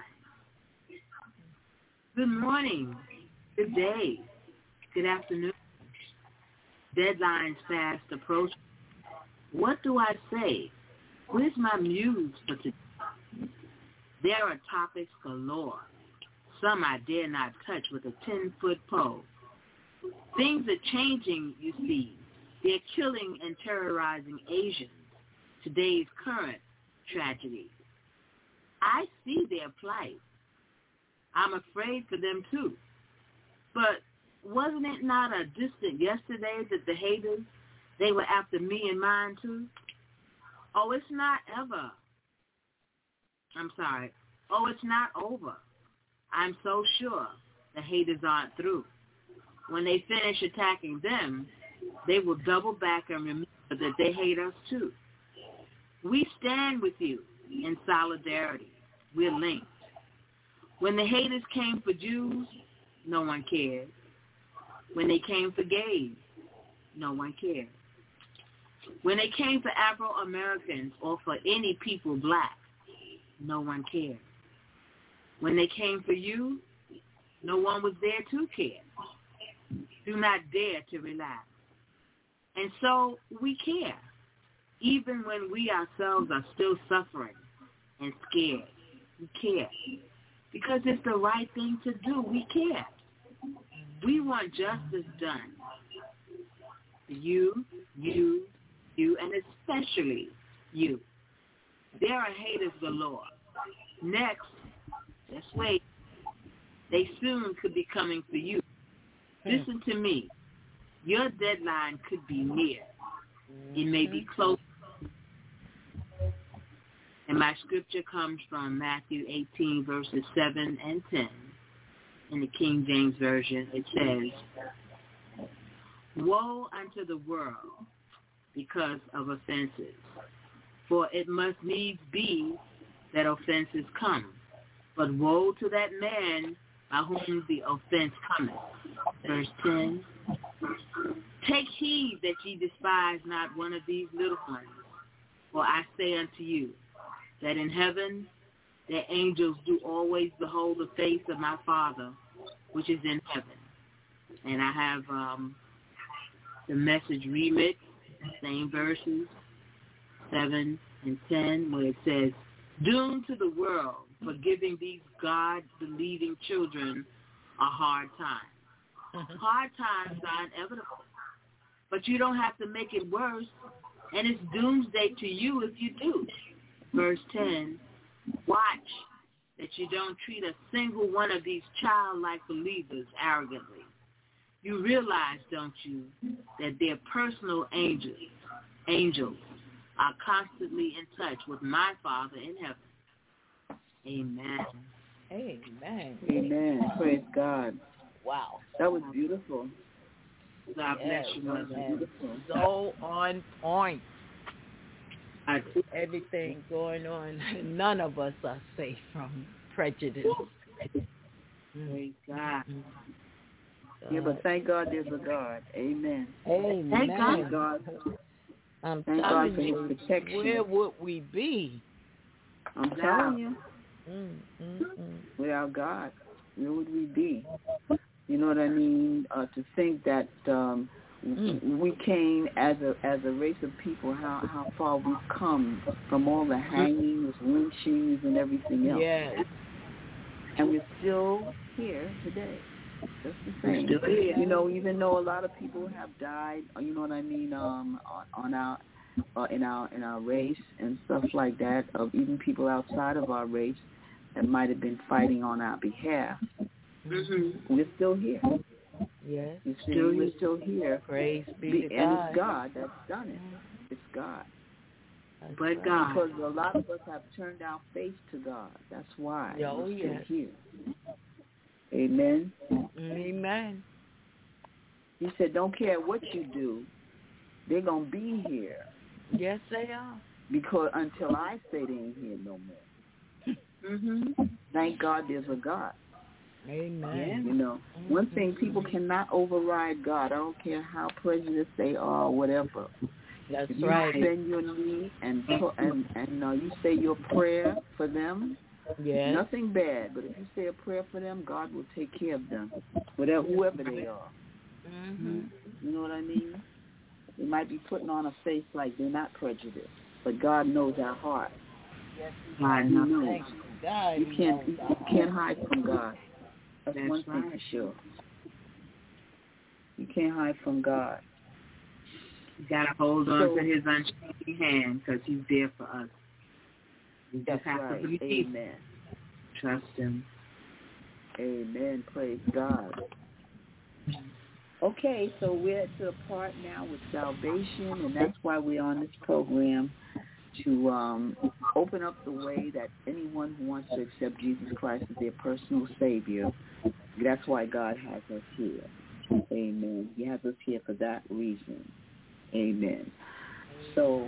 Good morning. Good day. Good afternoon. Deadlines fast approaching. What do I say? Where's my muse for today? There are topics galore. Some I dare not touch with a ten-foot pole. Things are changing, you see. They're killing and terrorizing Asians. Today's current tragedy. I see their plight. I'm afraid for them too. But wasn't it not a distant yesterday that the haters, they were after me and mine too? Oh, it's not ever. I'm sorry. Oh, it's not over. I'm so sure the haters aren't through. When they finish attacking them, they will double back and remember that they hate us too. We stand with you in solidarity. We're linked. When the haters came for Jews, no one cared. When they came for gays, no one cared. When they came for Afro-Americans or for any people black, no one cared. When they came for you, no one was there to care. Do not dare to relax. And so we care, even when we ourselves are still suffering and scared. We care because it's the right thing to do. We care. We want justice done. You, you, you, and especially you. There are haters galore. Next, just wait. They soon could be coming for you. Listen to me. Your deadline could be near. It may be close. And my scripture comes from Matthew eighteen, verses seven and ten. In the King James Version, it says, "Woe unto the world because of offenses, for it must needs be that offenses come. But woe to that man by whom the offense cometh." Verse ten, "Take heed that ye despise not one of these little ones. For I say unto you, that in heaven their angels do always behold the face of my Father, which is in heaven." And I have um, the Message remix, same verses, seven and ten, where it says, "Doomed to the world for giving these God-believing children a hard time." Mm-hmm. Hard times are inevitable, but you don't have to make it worse, and it's doomsday to you if you do. Verse ten, "Watch that you don't treat a single one of these childlike believers arrogantly. You realize, don't you, that their personal angels, angels are constantly in touch with my Father in heaven." Amen. Amen. Amen. Praise God. Wow. That was beautiful. God Yes, bless you, Mother. Beautiful. So on point. I, Everything going on. None of us are safe from prejudice. praise God. Yeah, but thank God there's a God. Amen. Amen. Thank God. Thank God. I'm Thank God telling for you, his protection. where would we be? I'm telling you, Mm, mm, mm. without God, where would we be? You know what I mean? Uh, to think that um, mm. we came as a as a race of people, how, how far we've come from all the hangings, lynchings, and everything else. Yes. And we're still here today. Just the same. Still here. You know, even though a lot of people have died, you know what I mean, um, on, on our uh, in our in our race and stuff like that, of even people outside of our race that might have been fighting on our behalf. Mm-hmm. We're still here. Yes. You see, still, we're still here. Praise be, be to God. And it's God that's done it. It's God. That's But right. God. Because a lot of us have turned our face to God. That's why Oh, we're still yes. here. Amen. Amen. He said, don't care what you do, they're going to be here. Yes, they are. Because until I say they ain't here no more. Mm-hmm. Thank God there's a God. Amen. You know, mm-hmm. one thing, people cannot override God. I don't care how prejudiced they are or whatever. That's if you right. bend your knee and and, and uh, you say your prayer for them, yes. nothing bad. But if you say a prayer for them, God will take care of them, whatever, whoever they are. Mm-hmm. You know what I mean? They might be putting on a face like they're not prejudiced, but God knows our heart. Yes, God knows. God you can't knows you, you can't hide from God. That's, That's one thing right. for sure. You can't hide from God. You got to hold on so, to his unchanging hand because he's there for us. We just that's have right. to believe. Amen. Trust him. Amen. Praise God. Okay, so we're to the part now with salvation, and that's why we're on this program, to um, open up the way that anyone who wants to accept Jesus Christ as their personal Savior, that's why God has us here. Amen. He has us here for that reason. Amen. So,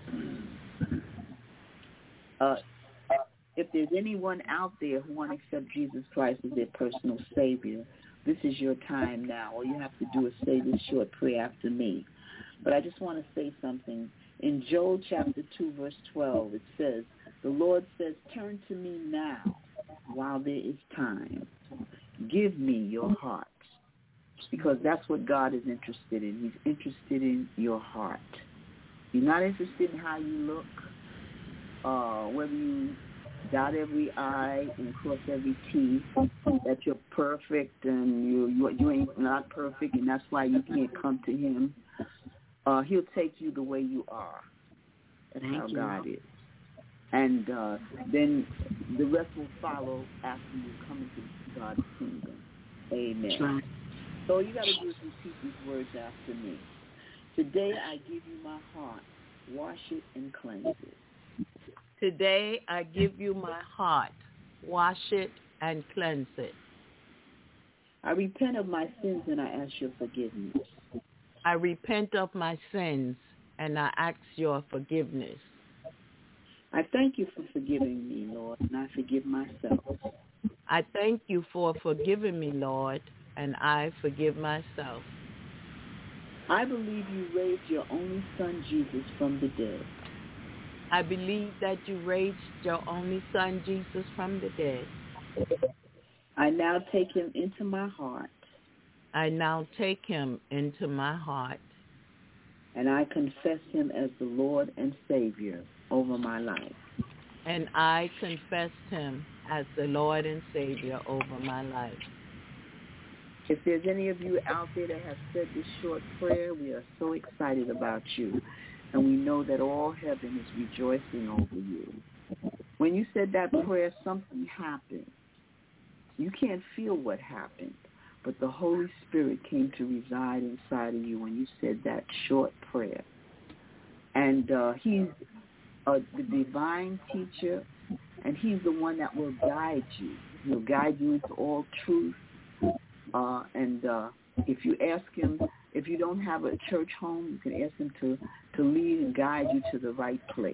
uh, if there's anyone out there who want to accept Jesus Christ as their personal Savior, this is your time now. All you have to do is say this short prayer after me. But I just want to say something. In Joel chapter two, verse twelve, it says, the Lord says, turn to me now while there is time. Give me your heart. Because that's what God is interested in. He's interested in your heart. He's not interested in how you look, uh, whether you dot every I and cross every T, that you're perfect and you you, you ain't not perfect, and that's why you can't come to him. Uh, he'll take you the way you are. That's Thank how you. God is. And uh, then the rest will follow after you come into God's kingdom. Amen. Right. So all you got to do is repeat these words after me. Today I give you my heart. Wash it and cleanse it. Today I give you my heart. Wash it and cleanse it. I repent of my sins and I ask your forgiveness. I repent of my sins and I ask your forgiveness. I thank you for forgiving me, Lord, and I forgive myself. I thank you for forgiving me, Lord, and I forgive myself. I believe you raised your only son, Jesus, from the dead. I believe that you raised your only son, Jesus, from the dead. I now take him into my heart. I now take him into my heart. And I confess him as the Lord and Savior over my life. And I confess him as the Lord and Savior over my life. If there's any of you out there that have said this short prayer, we are so excited about you. And we know that all heaven is rejoicing over you. When you said that prayer, something happened. You can't feel what happened, but the Holy Spirit came to reside inside of you when you said that short prayer. And uh, he's uh, the divine teacher, and he's the one that will guide you. He'll guide you into all truth. Uh, and uh, if you ask him, if you don't have a church home, you can ask him to, to lead and guide you to the right place.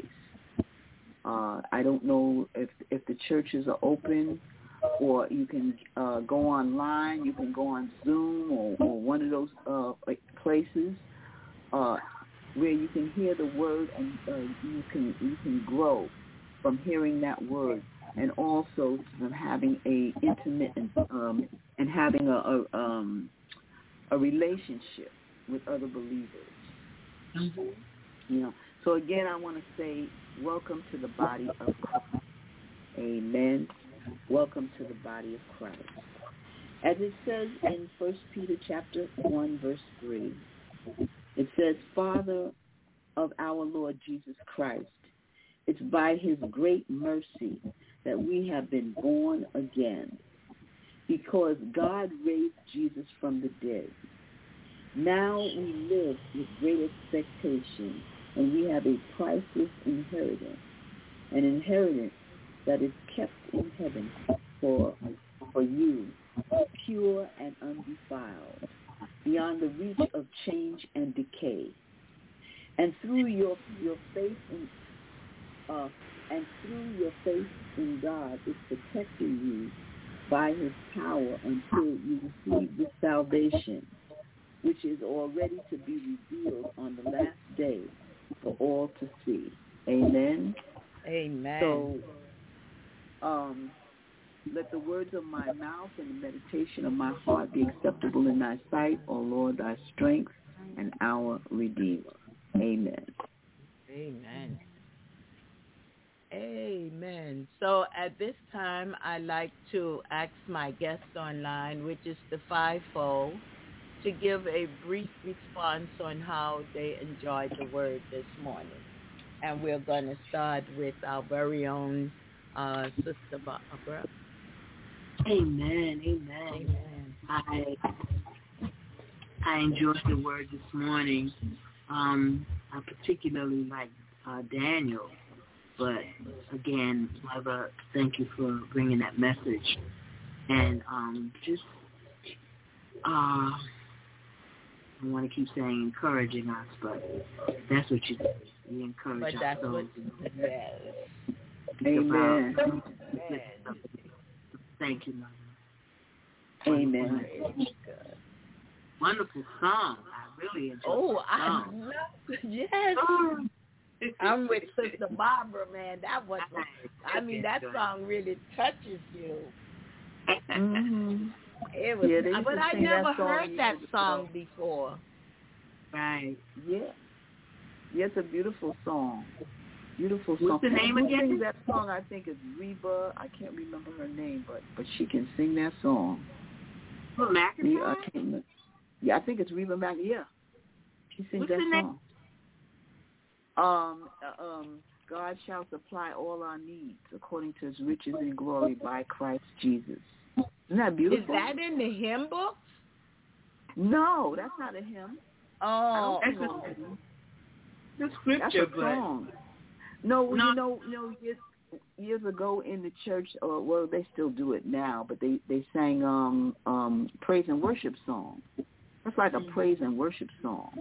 Uh, I don't know if if the churches are open, or you can uh, go online. You can go on Zoom or, or one of those uh, places uh, where you can hear the word, and uh, you can you can grow from hearing that word, and also from having a intimate and, um, and having a a, um, a relationship with other believers. Mm-hmm. You know. So again, I want to say, welcome to the body of Christ. Amen. Welcome to the body of Christ. As it says in First Peter chapter one, verse three, it says, Father of our Lord Jesus Christ, it's by his great mercy that we have been born again, because God raised Jesus from the dead. Now we live with great expectation, and we have a priceless inheritance, an inheritance that is kept in heaven for for you, pure and undefiled, beyond the reach of change and decay. And through your your faith in uh, and through your faith in God is protecting you by his power until you receive this salvation, which is already to be revealed on the last day for all to see. Amen. Amen. So, um, let the words of my mouth and the meditation of my heart be acceptable in thy sight, O Lord, thy strength and our Redeemer. Amen. Amen. Amen. So at this time, I'd like to ask my guest online, which is the fivefold, to give a brief response on how they enjoyed the word this morning. And we're going to start with our very own uh, Sister Barbara. Amen, amen. Amen. I I enjoyed the word this morning. Um, I particularly like uh, Daniel, but again, Mother, thank you for bringing that message. And um, just, uh, I want to keep saying encouraging us, but that's what you do. You encourage But us. that's so what, yes. Amen. Amen. Thank you, Mother. Amen. Wonderful song. I really enjoyed Oh, the I song. love, yes. I'm with Sister Barbara, man. That was, I mean, that song really touches you. Mm-hmm. It was, Yeah, they used but to I sing never that song heard that years song ago. before. Right. Yeah. Yeah, it's a beautiful song. Beautiful What's song. the name Who again? sings that song? I think it's Reba. I can't remember her name, but but she can sing that song. Well, McIntyre? Yeah, I can't remember. Yeah, I think it's Reba Mac. Yeah, she sings What's that the name? song. Um, uh, um, God shall supply all our needs according to his riches and glory by Christ Jesus. Isn't that beautiful? Is that in the hymn book? No, that's not a hymn. Oh, That's a, the scripture, that's a but song. No, No. you know, you know, years, years ago in the church, or well, they still do it now, but they they sang um um praise and worship song. That's like a praise and worship song.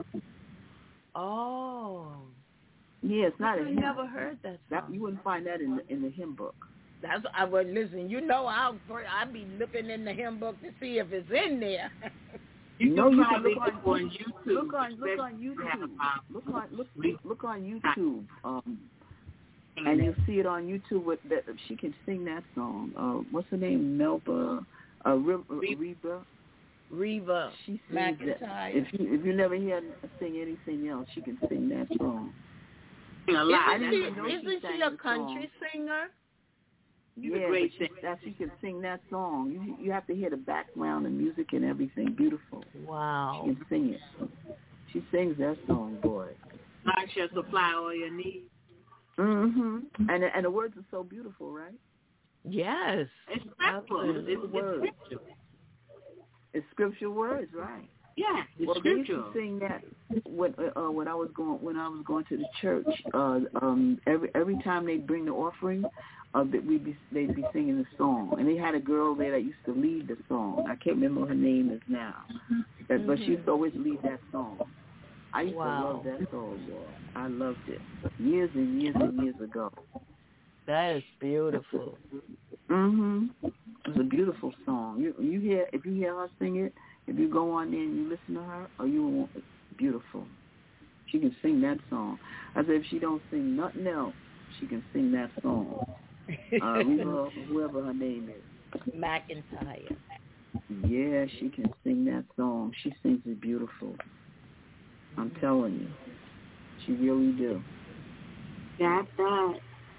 oh. Yeah, it's not a I hymn. never heard that That song. you wouldn't find that in the in the hymn book. That's I would listen. You know, I'll I be looking in the hymn book to see if it's in there. you No, can you can probably look on, go on YouTube. Look on look on especially if you have YouTube. a Bible. Look on look Read- look on YouTube. Um, and you'll see it on YouTube. With that, she can sing that song. Uh, what's her name? Melba, uh, Re- Reba. Reba She sings that. McEntire. If you if you never hear her sing anything else, she can sing that song. A lot. I Isn't didn't she, even know she isn't sang she a the country singer? She's Yeah, a great but she, singer. that she can sing that song. You you have to hear the background and music and everything. Beautiful. Wow. She can sing it. She sings that song, boy. God shall supply all your needs. Mhm. And and the words are so beautiful, right? Yes. It's scriptural. Absolutely. It's, Words. it's scriptural. It's scripture words, right? Yeah, it's Well, they used scriptural. to sing that when uh, when I was going when I was going to the church. Uh, um, every every time they'd bring the offering, uh, that we'd be they'd be singing the song, and they had a girl there that used to lead the song. I can't remember what her name is now, but, but she used to always lead that song. I used Wow. to love that song, boy. I loved it years and years and years ago. That is beautiful. Mhm. It's a beautiful song. You you hear if you hear her sing it, if you go on there and you listen to her, oh, you will. It's beautiful. She can sing that song. I said if she don't sing nothing else, she can sing that song. Uh, Reba, whoever her name is. McEntire. Yeah, she can sing that song. She sings it beautiful. I'm telling you, she really do. Got that.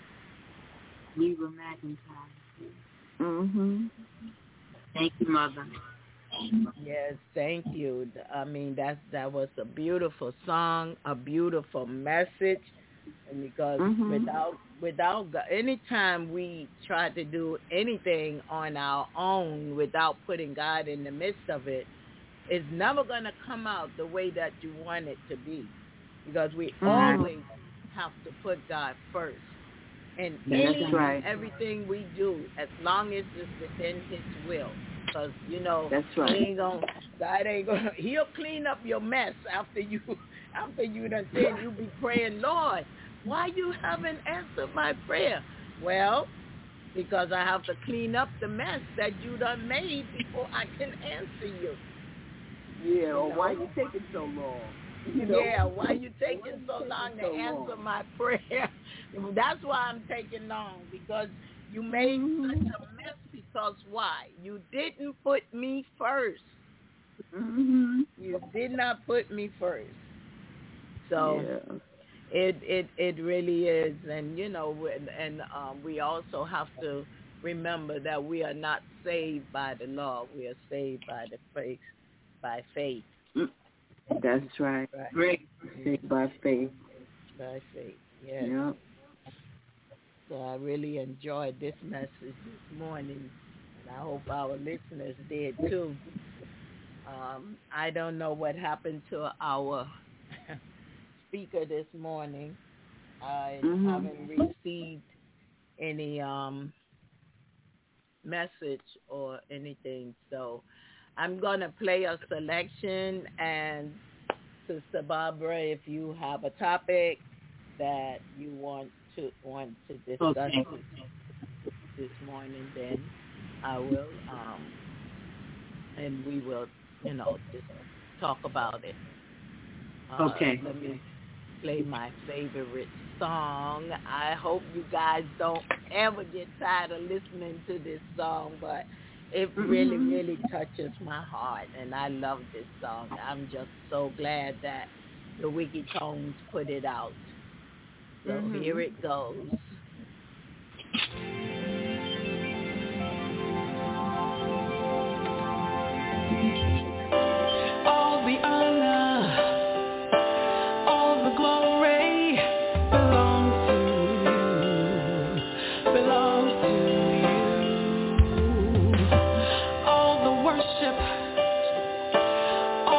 Reba McEntire. Mhm. Thank you, Mother. Yes, thank you. I mean, that's that was a beautiful song, a beautiful message, and because Mhm. without without God, anytime we try to do anything on our own without putting God in the midst of it, it's never going to come out the way that you want it to be, because we Mhm. always have to put God first. And That's any right. everything we do, as long as it's within His will, because you know That's right. He ain't gonna, God ain't gonna. He'll clean up your mess after you, after you done said you be praying, Lord, why you haven't answered my prayer? Well, because I have to clean up the mess that you done made before I can answer you. Yeah. Or You why know? you taking so long? You know? Yeah, why you taking so taking long to so answer long? my prayer? That's why I'm taking long, because you made Mhm. such a mess. Because why? You didn't put me first. Mhm. You did not put me first. So Yeah. it it it really is, and you know, and, and um, we also have to remember that we are not saved by the law. We are saved by the faith, by faith. That's right. Right. Great. Saved by faith. By faith. Yes. Yeah. So I really enjoyed this message this morning, and I hope our listeners did too. Um, I don't know what happened to our speaker this morning. I Mhm. haven't received any um, message or anything, so I'm going to play a selection, and Sister Barbara, if you have a topic that you want to want to discuss Okay. this, this morning, then I will, um, and we will, you know, just talk about it. Uh, Okay. Let me play my favorite song. I hope you guys don't ever get tired of listening to this song, but it really, Mhm. really touches my heart, and I love this song. I'm just so glad that the Wiki Tones put it out. So Mhm. here it goes. All the honor, all the glory belongs to you, belongs to you. All the worship,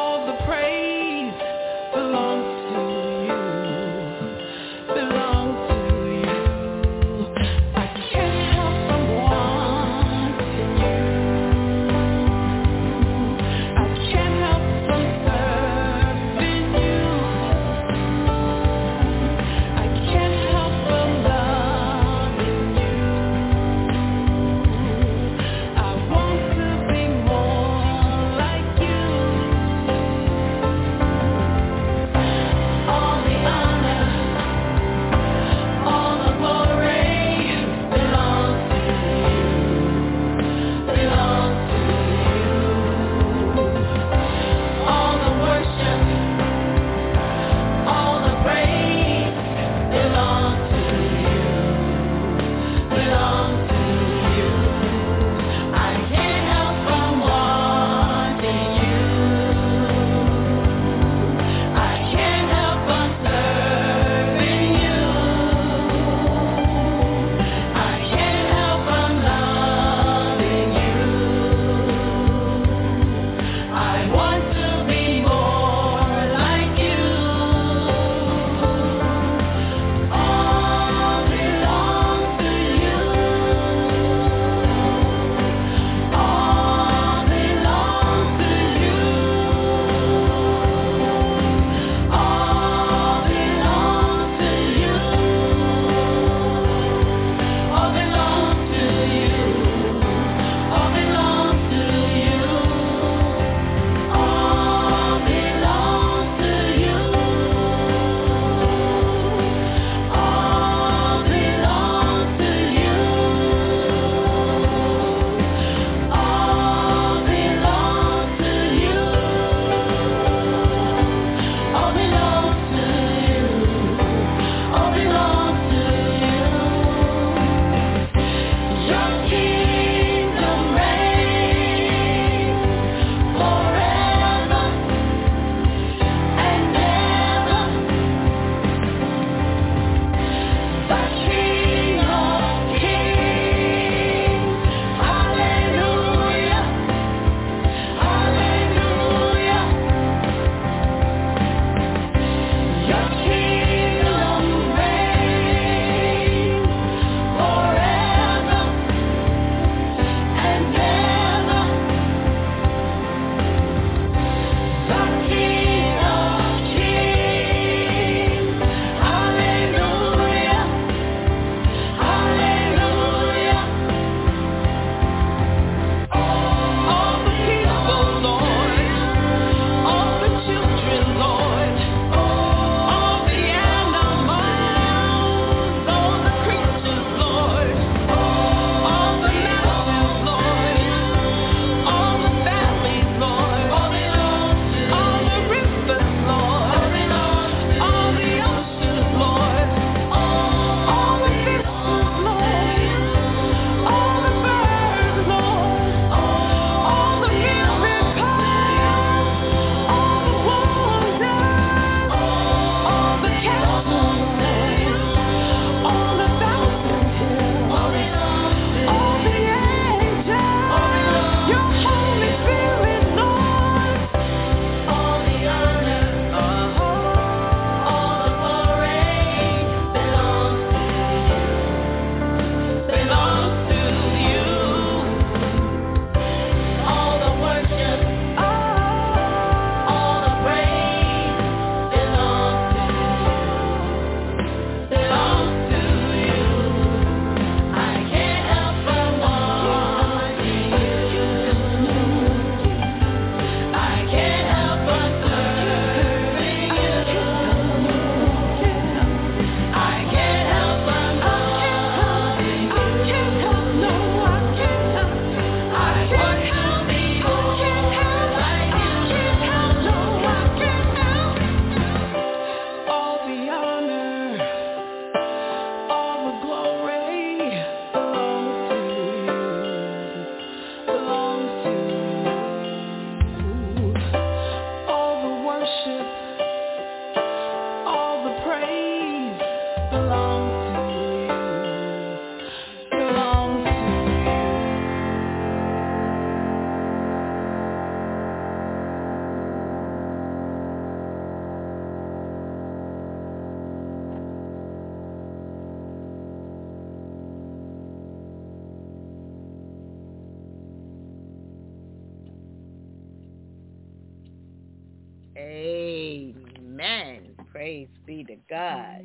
Amen. Praise be to God.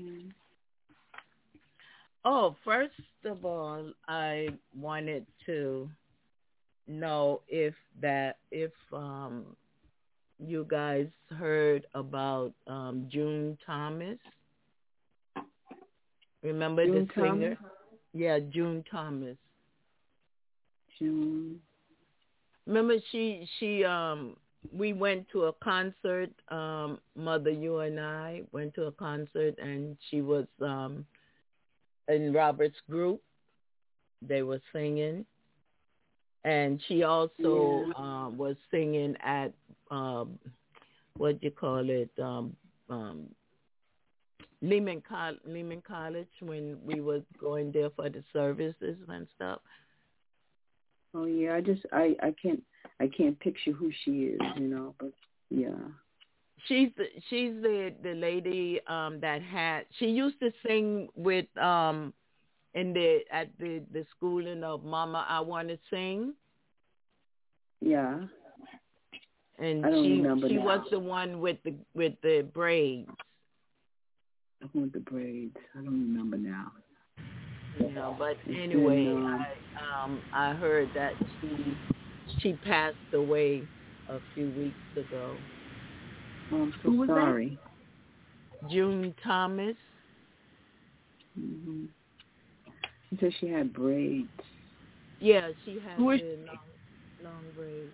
Oh, first of all, I wanted to know if that if um, you guys heard about um, June Thomas. Remember June the singer? Thomas? Yeah, June Thomas. June. Remember she she um we went to a concert, um, Mother, you and I went to a concert, and she was um in Robert's group. They were singing. And she also Yeah. um, was singing at, um, what do you call it, um, um, Lehman, Co- Lehman College when we was going there for the services and stuff. Oh yeah, I just I, I can't I can't picture who she is, you know, but yeah. She's the, she's the the lady um, that had she used to sing with um in the at the the schooling of Mama I Want to Sing. Yeah. And I don't she remember she now. was the one with the with the braids. With the braids, I don't remember now. You know, but It's anyway, been, um, I um I heard that she she passed away a few weeks ago. Oh, I'm so Who was sorry. June Thomas. Mm-hmm. She said she had braids. Yeah, she had Who is the long, long braids.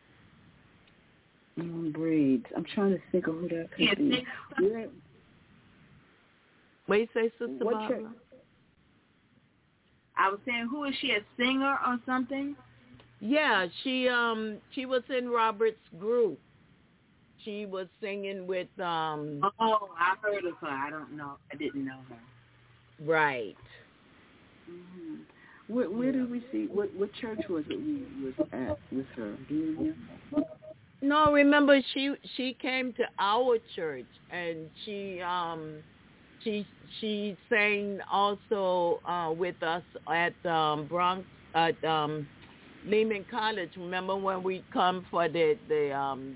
Long braids. I'm trying to think of who that could Yeah, be. Where, What you say, Sister what Barbara? church? I was saying, who is she, a singer or something? Yeah, she um she was in Robert's group. She was singing with um Oh, I heard of her. I don't know. I didn't know her. right. Mm-hmm. Where, where did we see? What what church was it we was at with her? Do you know? No, remember she she came to our church and she um she she sang also uh, with us at um, Bronx at um, Lehman College. Remember when we come for the the um,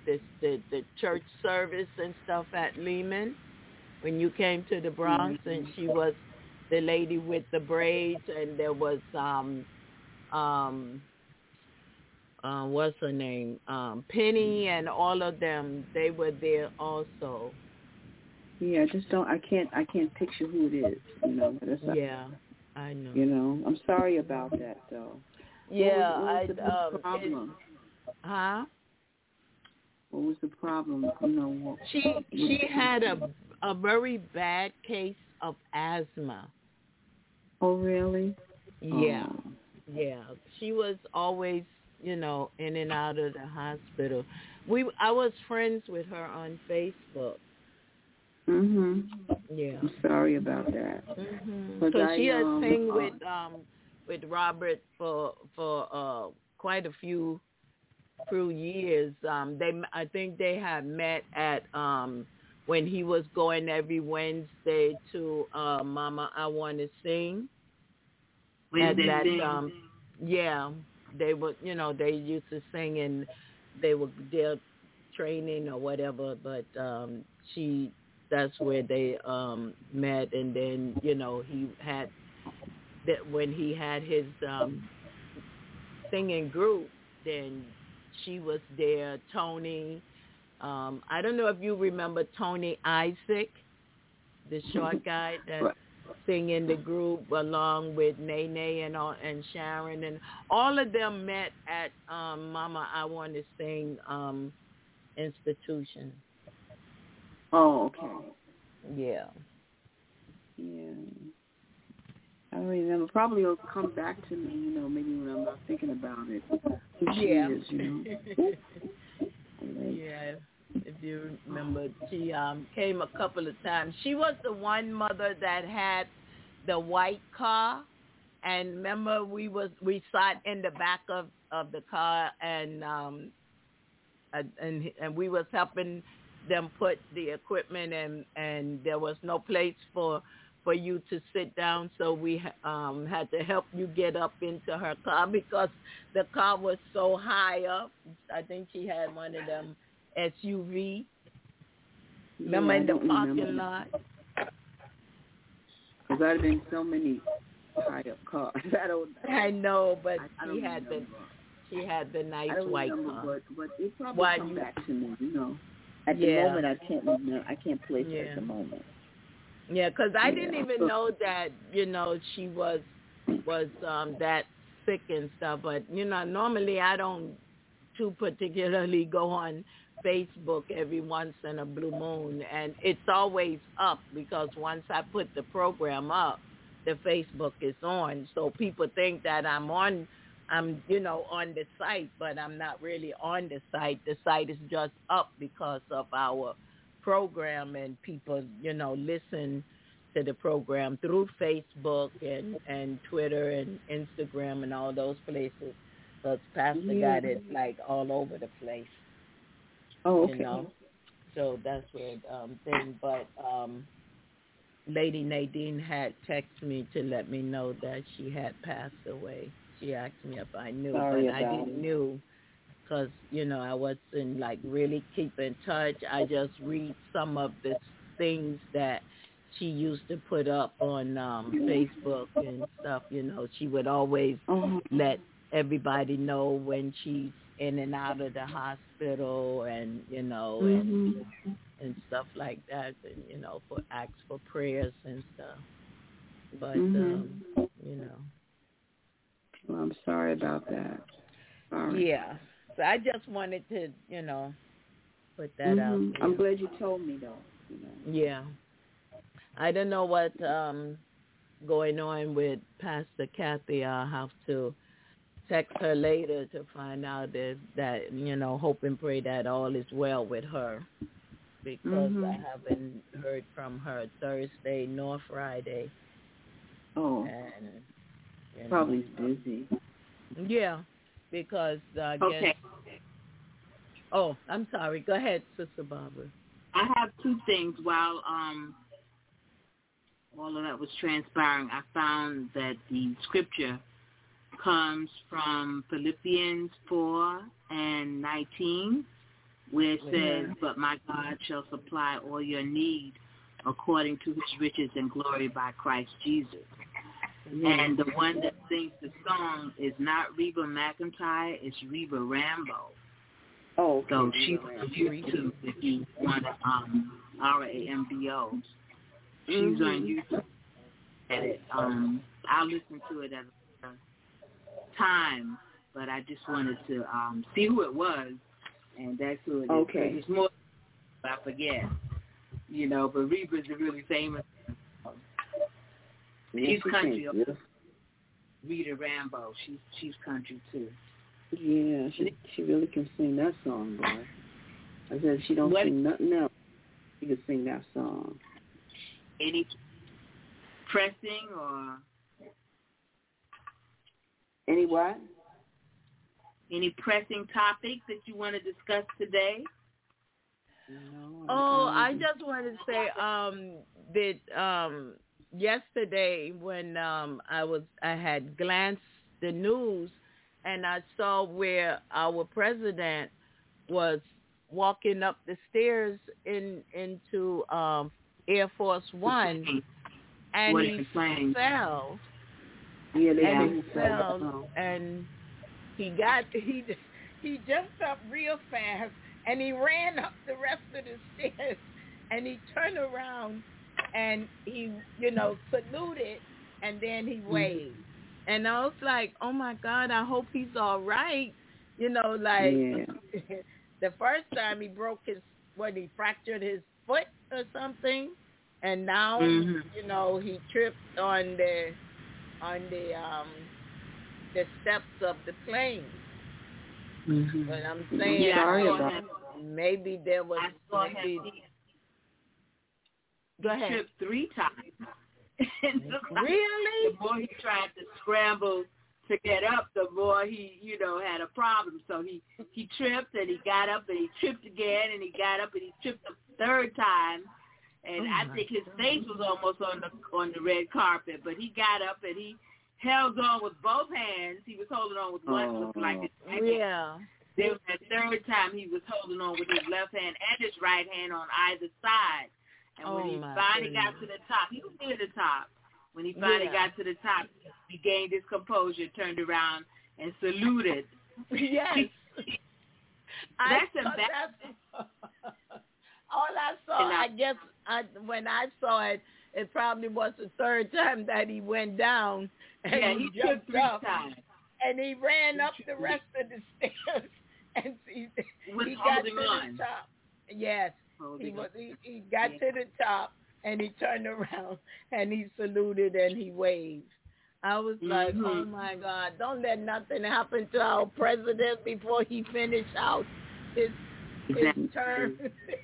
this the, the church service and stuff at Lehman when you came to the Bronx, mm-hmm. and she was the lady with the braids, and there was um um uh, what's her name um Penny and all of them. They were there also. Yeah, I just don't. I can't. I can't picture who it is. You know. That's not, yeah, I know. You know. I'm sorry about that, though. Yeah, what was, what was I. the Um, problem? It, huh? What was the problem? You know. What, she she had a a very bad case of asthma. Oh, really? Yeah, oh. yeah. She was always, you know, in and out of the hospital. We I was friends with her on Facebook. Mhm. Yeah. I'm sorry about that. Mhm. Because she has um, sang uh, with um with Robert for for uh quite a few few years. Um, they I think they had met at um when he was going every Wednesday to uh Mama I Want to Sing. Wednesday at that sing. um yeah they would you know they used to sing and they were there training or whatever, but um she. That's where they um, met, and then you know he had that when he had his um, singing group. Then she was there. Tony, um, I don't know if you remember Tony Isaac, the short guy that sing in the group along with Nene and all, and Sharon, and all of them met at um, Mama I Want to Sing um, institution. Oh, okay. Yeah. Yeah. I don't remember. Probably it'll come back to me, you know, maybe when I'm not thinking about it. Who she yeah. is, you know. Yeah. If you remember, she um came a couple of times. She was the one mother that had the white car, and remember we was we sat in the back of, of the car, and um and and we was helping them put the equipment, and and there was no place for for you to sit down, so we um had to help you get up into her car because the car was so high up. I think she had one of them S U V. Yeah, remember in the parking remember. lot? Because there had been so many high up cars. I don't. I know, but I, I she had remember. the she had the nice I don't white remember, car. But, but it probably Why come you, back to me, you know. At yeah. the moment, I can't remember. I can't place yeah. it at the moment. Yeah, because I yeah. didn't even know that, you know, she was was um, that sick and stuff. But, you know, normally I don't too particularly go on Facebook every once in a blue moon. And it's always up because once I put the program up, the Facebook is on. So people think that I'm on, I'm, you know, on the site, but I'm not really on the site. The site is just up because of our program, and people, you know, listen to the program through Facebook and, and Twitter and Instagram and all those places. Because Pastor yeah. got it like all over the place. Oh, okay. You know, so that's where um thing. But um, Lady Nadine had texted me to let me know that she had passed away. She asked me if I knew, Sorry but I didn't it. knew. Because, you know, I wasn't, like, really keep in touch. I just read some of the things that she used to put up on um, Facebook and stuff, you know. She would always uh-huh. let everybody know when she's in and out of the hospital and, you know, mm-hmm. and, and stuff like that, and, you know, for acts for prayers and stuff. But, mm-hmm. um, you know. Well, I'm sorry about that. Sorry. Yeah. So I just wanted to, you know, put that mm-hmm. out there. I'm glad you told me, though. You know. Yeah. I don't know what um going on with Pastor Kathy. I'll have to text her later to find out that, that you know, hope and pray that all is well with her, because mm-hmm. I haven't heard from her Thursday nor Friday. Oh. And, you know, probably busy. Yeah. Because I guess... Okay. Oh, I'm sorry. Go ahead, Sister Barbara. I have two things. While um, all of that was transpiring, I found that the scripture comes from Philippians four and nineteen, where it says, but my God shall supply all your need according to his riches and glory by Christ Jesus. Yeah. And the one that sings the song is not Reba McEntire, it's Reba Rambo. Oh, okay. So she's on YouTube if you want to, um, R A M B O. She's mm-hmm. on YouTube. At it. Um, I'll listen to it at a time, but I just wanted to um, see who it was, and that's who it is. Okay. It's more, I forget, you know, but Reba's a really famous. She's country. Yeah. Rita Rambo, she's she's country too. Yeah, she she really can sing that song, boy. I said she don't what? sing nothing else. She can sing that song. Any pressing or any what? Any pressing topics that you want to discuss today? No, oh, I just wanted to say um, that um, yesterday when um, I was I had glanced the news and I saw where our president was walking up the stairs in into um, Air Force One. And what he playing? fell. Yeah, they and he fell, and he got he he jumped up real fast, and he ran up the rest of the stairs, and he turned around, and he you know saluted, and then he waved, mm-hmm. and I was like, oh my God, I hope he's all right, you know, like yeah. the first time he broke his what he fractured his foot or something. And now, mm-hmm. you know, he tripped on the on the um the steps of the plane. Mm-hmm. But I'm saying, yeah, sorry about him. Maybe there was I saw maybe. Him. Go ahead. He tripped three times. Really? The more he tried to scramble to get up, the more he, you know, had a problem. So he he tripped and he got up and he tripped again and he got up and he tripped the third time. And oh I think his God. face was almost on the on the red carpet, but he got up and he held on with both hands. He was holding on with one, oh, looked like his right yeah. hand. Then the third time he was holding on with his left hand and his right hand on either side. And oh when he my finally goodness. got to the top, he was near the top. When he finally yeah. got to the top, he gained his composure, turned around, and saluted. Yes. That's I embarrassing. All I saw, I, I guess, I, when I saw it, it probably was the third time that he went down and yeah, he, he jumped three up, times. and he ran up the rest of the stairs, and he, he got to on. the top. Yes, holding he was. He, he got yeah. to the top, and he turned around and he saluted and he waved. I was like, mm-hmm. oh my God, don't let nothing happen to our president before he finish out his. Exactly. His term.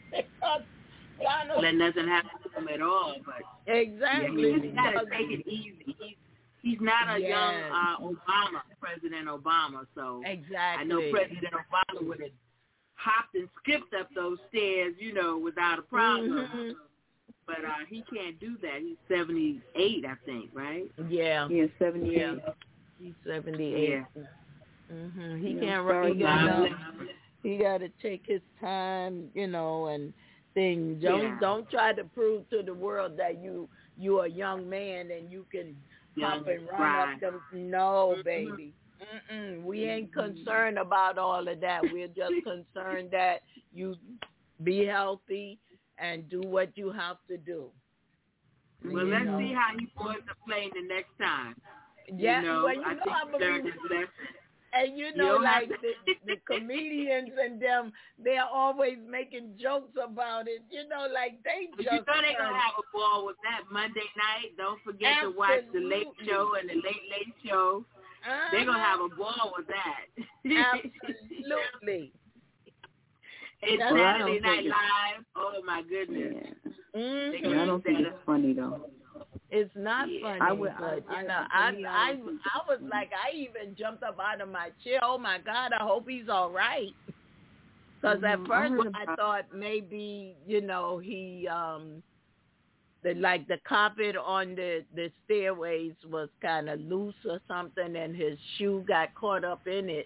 That doesn't happen to him at all, but exactly. Yeah, he's got to take it easy. He's, he's not a yes. young uh, Obama, President Obama. So exactly. I know President Obama would have hopped and skipped up those stairs, you know, without a problem. Mm-hmm. But uh, he can't do that. He's seventy-eight, I think, right? Yeah. Yeah, seventy-eight. Yeah. He's seventy-eight. Yeah. Mm-hmm. He yeah, can't. Sorry, he got he got to take his time, you know, and things. Don't yeah. don't try to prove to the world that you you are a young man and you can young hop and run right. up them. No, baby. Mm-mm. We ain't concerned about all of that. We're just concerned that you be healthy and do what you have to do. Well, you let's know. see how he boards the plane the next time. Yeah, you know, well, you I know think I'm he learned his lesson. And you know, you like to... the, the comedians and them, they're always making jokes about it. You know, like they but just. You know they're going to have a ball with that Monday night. Don't forget Absolutely. to watch the Late Show and the Late Late Show. Uh-huh. They're going to have a ball with that. Absolutely. It's That's Saturday Night Live. Oh, my goodness. Yeah. Mm-hmm. I don't think it's funny, though. It's not yeah. funny, I would, but I, you know, I, I, I, I was like, I even jumped up out of my chair. Oh my God, I hope he's all right. Because mm-hmm. at first I, I thought maybe, you know, he, um, the like the carpet on the the stairways was kind of loose or something, and his shoe got caught up in it.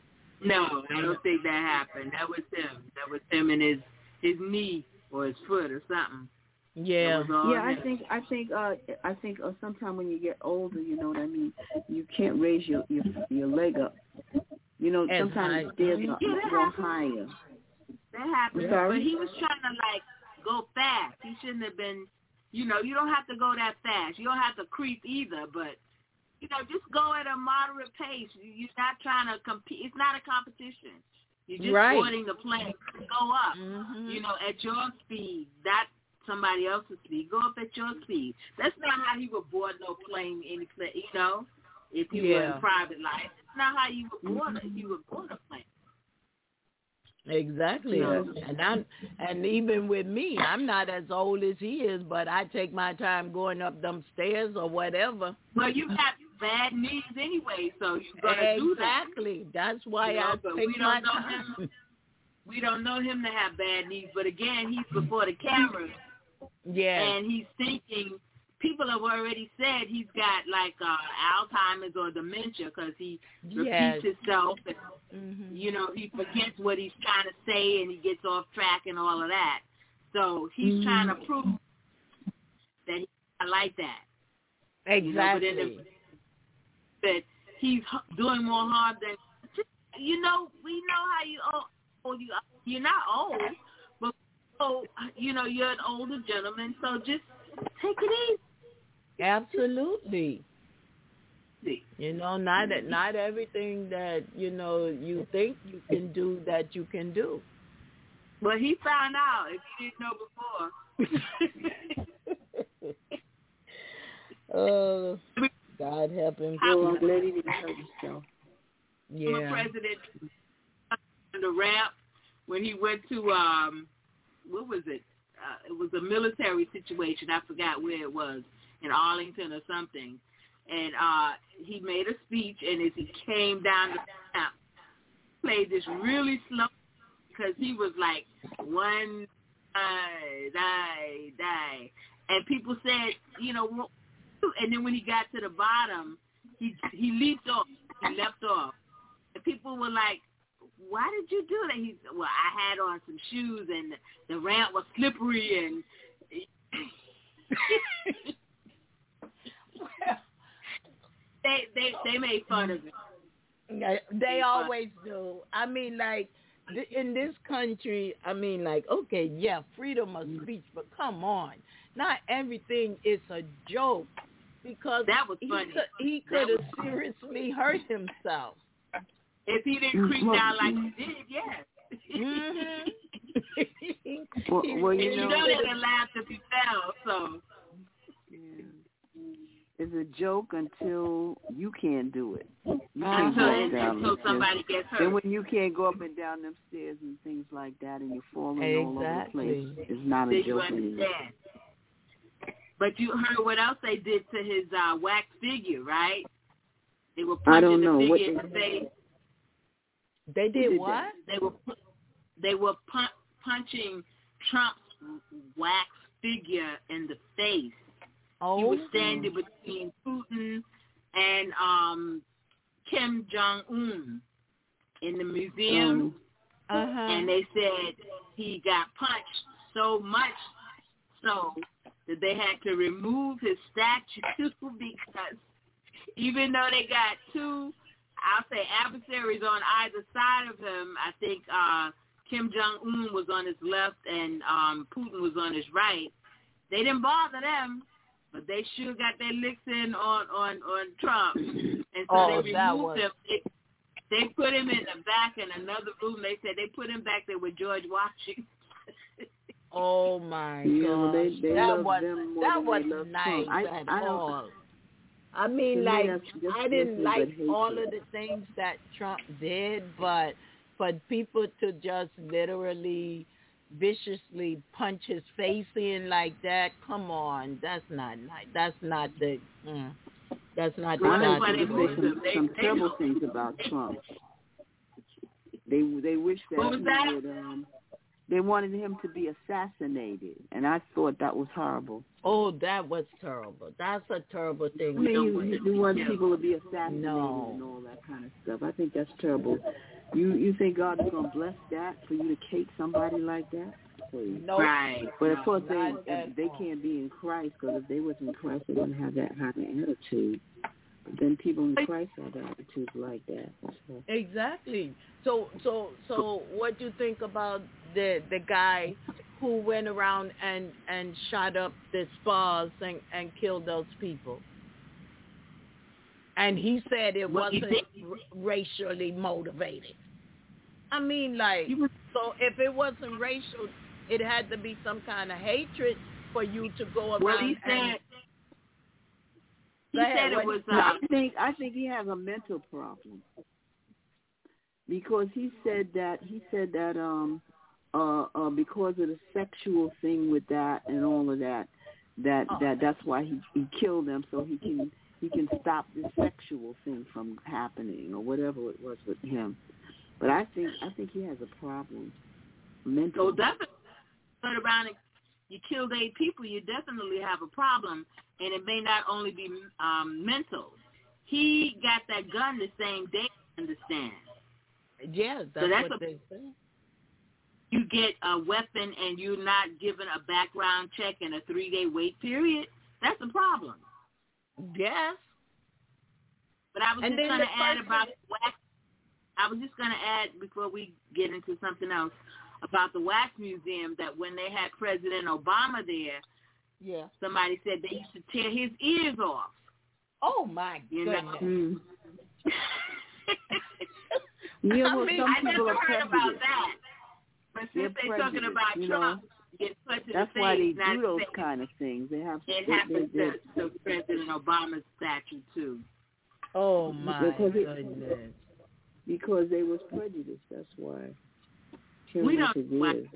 No, I don't think that happened. That was him. That was him and his his knee or his foot or something. Yeah. Yeah, I think I think uh I think uh, sometime when you get older, you know what I mean, you can't raise your your, your leg up. You know, As sometimes high. stairs Yeah, are that more happens. higher. That happened. Sorry? But he was trying to like go fast. He shouldn't have been. You know, you don't have to go that fast. You don't have to creep either. But you know, just go at a moderate pace. You're not trying to compete. It's not a competition. You're just Right. boarding the plane. Go up. Mm-hmm. You know, at your speed, not somebody else's speed. Go up at your speed. That's not how he would board no plane any place. You know, if you were Yeah. in private life, it's not how you would board it. You would board a plane. Exactly. Yeah. And I'm and even with me, I'm not as old as he is, but I take my time going up them stairs or whatever. Well, you got bad knees anyway, so you're gonna do that. Exactly. That's why You know, I but take we my don't know time. him. We don't know him to have bad knees, but again, he's before the camera, Yeah. and he's thinking. People have already said he's got like uh, Alzheimer's or dementia because he Yes. repeats himself, and Mm-hmm. you know he forgets what he's trying to say, and he gets off track and all of that. So he's Mhm. trying to prove that he's not like that. Exactly. You know, but in the, that he's h- doing more harm than you know. We know how you old. You you're not old, but oh, you know you're an older gentleman. So just take it easy. Absolutely. You know, not not everything that you know you think you can do that you can do. Well, he found out if you didn't know before. Oh, God help him. Oh, I'm glad he didn't hurt himself. Former Yeah. president on the ramp when he went to um, what was it? Uh, it was a military situation. I forgot where it was, in Arlington or something. And uh, he made a speech, and as he came down the ramp, played this really slow because he was like one die die die, and people said, you know, what? And then when he got to the bottom, he he leaped off, he leapt off, and people were like, why did you do that? He said, well, I had on some shoes, and the, the ramp was slippery, and they they they made fun of it. Yeah, they always do. I mean, like, th- in this country, I mean, like, okay, yeah, freedom of speech, but come on. Not everything is a joke because That was he funny. could, he could have seriously hurt himself. If he didn't creep Well, down like he did, yes. Mm-hmm. Well, well, you You know, know they laughed if he fell, so. yeah. It's a joke until you can't do it. You can't Until, walk down until the somebody stairs. gets hurt. Then when you can't go up and down them stairs and things like that, and you're falling all over the place, Exactly. it's not Then a you joke anymore. understand. But you heard what else they did to his uh, wax figure, right? They were I punching don't know the what figure they in the face. They did did what? They were pu- they were pun- punching Trump's wax figure in the face. Oh, He was standing between Putin and um, Kim Jong-un in the museum, Um, uh-huh. and they said he got punched so much so that they had to remove his statue because even though they got two, I'll say, adversaries on either side of him, I think uh, Kim Jong-un was on his left and um, Putin was on his right, they didn't bother them. But they sure got their licks in on, on, on Trump. And so Oh, they that removed was- him. They, they put him in the back in another room. They said they put him back there with George Washington. Oh, my yeah, well, gosh. they, they that love was, them more that than was they love nice Trump. I, at I don't, all. I To mean, me, like, that's just I didn't nothing like but hatred. all of the things that Trump did, but for people to just literally viciously punch his face in like that, come on, that's not nice. That's not the, mm, that's not the Well, that's God why of they the say moved way. some, him. They- some they terrible know. things about Trump. They they wish that What was he that? would. Um, they wanted him to be assassinated, and I thought that was horrible. Oh, that was terrible. That's a terrible thing. I mean, don't you, want you, him you to want be people to be assassinated No. and all that kind of stuff. I think that's terrible. You you think God is going to bless that for you to cake somebody like that? Please. Nope. Right. But of course, they Not if at they all. can't be in Christ, because if they was in Christ, they wouldn't have that kind of attitude. But then people in Christ have attitudes like that. So. Exactly. So, so, so, what do you think about the the guy who went around and and shot up the spas and and killed those people? And he said it What, wasn't r- racially motivated. I mean, like, You was- so if it wasn't racial, it had to be some kind of hatred for you to go around Well, he and... said, he Go ahead, said it what- was, No, uh, I think I think he has a mental problem because he said that he said that um uh, uh because of the sexual thing with that and all of that that Oh. that that's why he he killed them so he can he can stop the sexual thing from happening or whatever it was with him. But I think I think he has a problem. Mental. so definitely, turn around and you killed eight people, you definitely have a problem, and it may not only be um, mental. He got that gun the same day, understand? Yeah, that's, So that's what a- they say. You get a weapon and you're not given a background check and a three-day wait period, that's a problem. Yes. But I was And just then going to the add person- about wax. I was just going to add before we get into something else about the Wax Museum that when they had President Obama there, Yeah. somebody said they used to tear his ears off. Oh, my You know? goodness. Mm. Yeah, I well, mean, some I people never are heard about prejudiced. that. But They're since they're talking prejudiced, about you Trump, know? get put to That's the why they face, not do those face. kind of things. They have It they, happens they, they, to, to President Obama's statue, too. Oh, my Because it- goodness. because they was prejudiced. That's why. We Killing don't- his why- ears.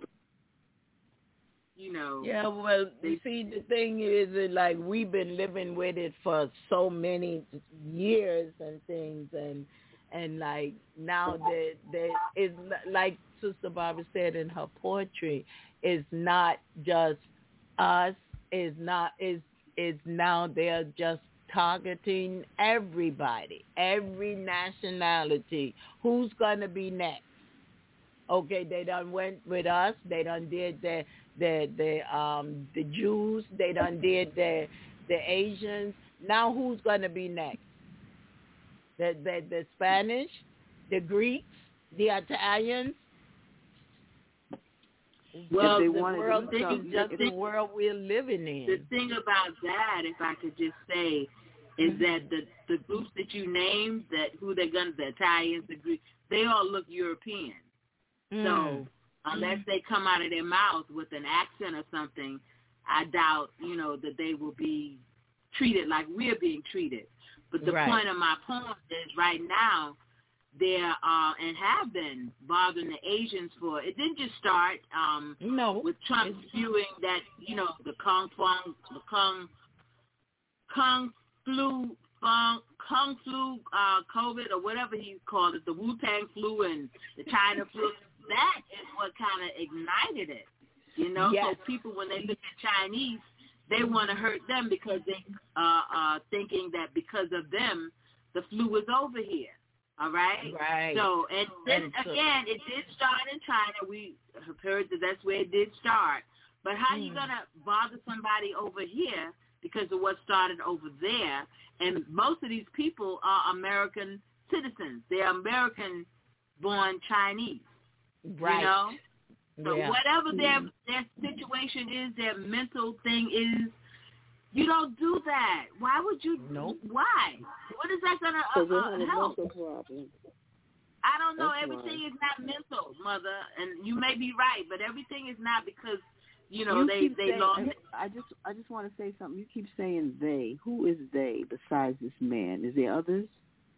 You know. Yeah, well, They- you see, the thing is, that, like, we've been living with it for so many years and things, and, and like, now that, that it's like Sister Barbara said in her poetry, it's not just us, it's not, it's, it's now they're just targeting everybody, every nationality. Who's going to be next? Okay, they done went with us. They done did the the the um the Jews. They done did the the Asians. Now who's gonna be next? The the the Spanish, the Greeks, the Italians. Well, If they the wanted to world do is something, just if- the world we're living The in. thing about that, if I could just say, is Mm-hmm. that the the groups that you named, that who they're gonna, the Italians, the Greeks, they all look European. Mm. So unless they come out of their mouth with an accent or something, I doubt, you know, that they will be treated like we're being treated. But the Right. point of my poem is right now, there are and have been bothering the Asians for, it didn't just start um, no, with Trump spewing that, you know, the Kung Flu, the Kung, Kung Flu, Kung, Kung Flu, uh, COVID or whatever he called it, the Wu-Tang flu and the China flu. That is what kind of ignited it, you know. Yes. So people, when they look at Chinese, they want to hurt them because they uh, uh, thinking that because of them, the flu is over here. All right. Right. So and then And so- again, it did start in China. We have heard that that's where it did start. But how are you Mm. gonna bother somebody over here because of what started over there? And most of these people are American citizens. They're American-born Chinese. right. You know? So yeah. whatever their their situation is, their mental thing is, you don't do that. Why would you? Nope. Why? What is that gonna Because they uh, have uh, a help? mental problem. I don't know. That's Everything why. is not mental, mother, and you may be right, but everything is not because you know You they keep they saying, lost. I just I just want to say something. You keep saying they. Who is they besides this man? Is there others?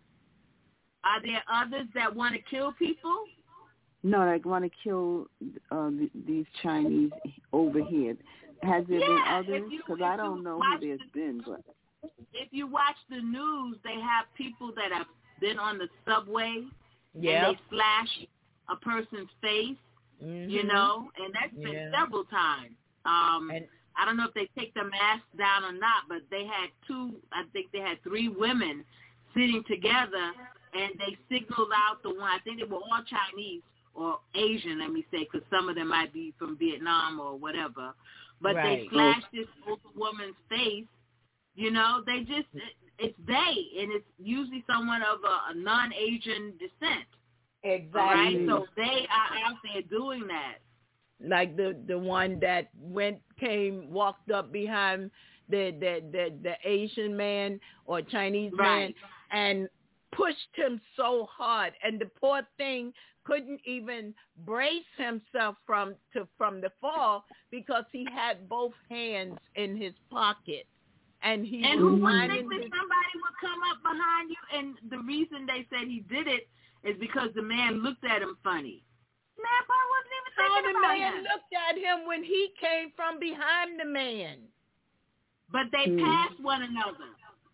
Are there others that want to kill people? No, like want to kill uh, th- these Chinese over here. Has there been Yeah, if others? you- Because if I you don't know watch who there's the- been, but If you watch the news, they have people that have been on the subway Yeah. and they flash a person's face, Mhm. you know, and that's been Yeah. several times. Um, And I don't know if they take the mask down or not, but they had two, I think they had three women sitting together and they signaled out the one. I think they were all Chinese or Asian, let me say, because some of them might be from Vietnam or whatever. But Right. they flashed this older woman's face. You know, they just, it, it's they, and it's usually someone of a, a non-Asian descent. Exactly. Right? So they are out there doing that. Like the the one that went, came, walked up behind the the the, the Asian man or Chinese Right. man and pushed him so hard, and the poor thing couldn't even brace himself from to from the fall because he had both hands in his pocket, and he And was who would minding think that his- somebody would come up behind you? And the reason they said he did it is because the man looked at him funny. Man, boy wasn't even So thinking the about man him. looked at him when he came from behind the man. But they Hmm. passed one another.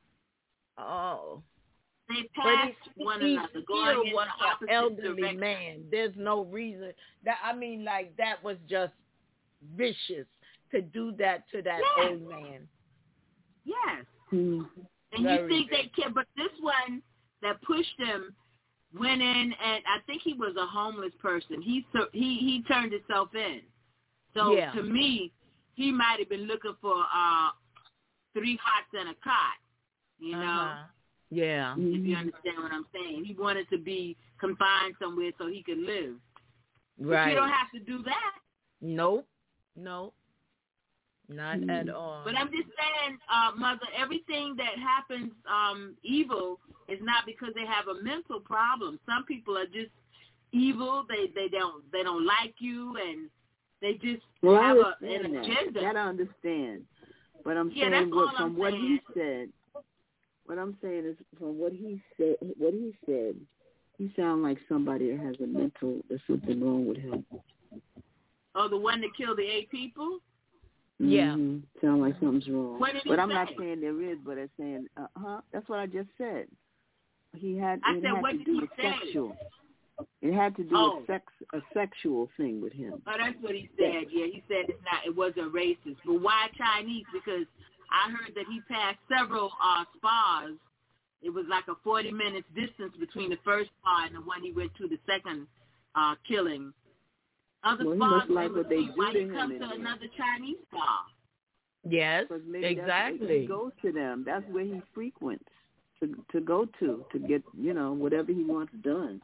Oh. They But passed he, one he another, still going in was the an opposite elderly direction. man. There's no reason that I mean, like that was just vicious to do that to that Yes. old man. Yes. Hmm. And Very you think they can, but this one that pushed him went in, and I think he was a homeless person. He sur- he he turned himself in. So Yeah. to me, he might have been looking for uh, three hots and a cot. You know, Uh-huh. Yeah. if you understand what I'm saying. He wanted to be confined somewhere so he could live. But Right. you don't have to do that. Nope. Nope. Not Hmm. at all. But I'm just saying, uh, Mother, everything that happens um, evil is not because they have a mental problem. Some people are just evil. They they don't they don't like you, and they just Well, I have a, understand an that. agenda. That I understand. But I'm Yeah, saying that's what, all from I'm what he saying. said, what I'm saying is from what he said, what he said, he sounds like somebody that has a mental, there's something wrong with him. Oh, the one that killed the eight people? Yeah. Mm-hmm. Sound like something's wrong. What did he But I'm not say? saying there is, but I'm saying, uh huh. That's what I just said. He had I it said, had what to did do he with say? sexual. It had to do Oh. with sex, a sexual thing with him. Oh, that's what he said. Yeah, he said it's not. It wasn't racist. But why Chinese? Because I heard that he passed several uh, spas. It was like a forty minutes distance between the first spa and the one he went to, the second uh, killing. Other Well, he spas, must like they what would they see do why to he him come in to there. another Chinese spa. Yes. Because maybe that's, Exactly. he goes to them. That's where he frequents to to go to to get, you know, whatever he wants done.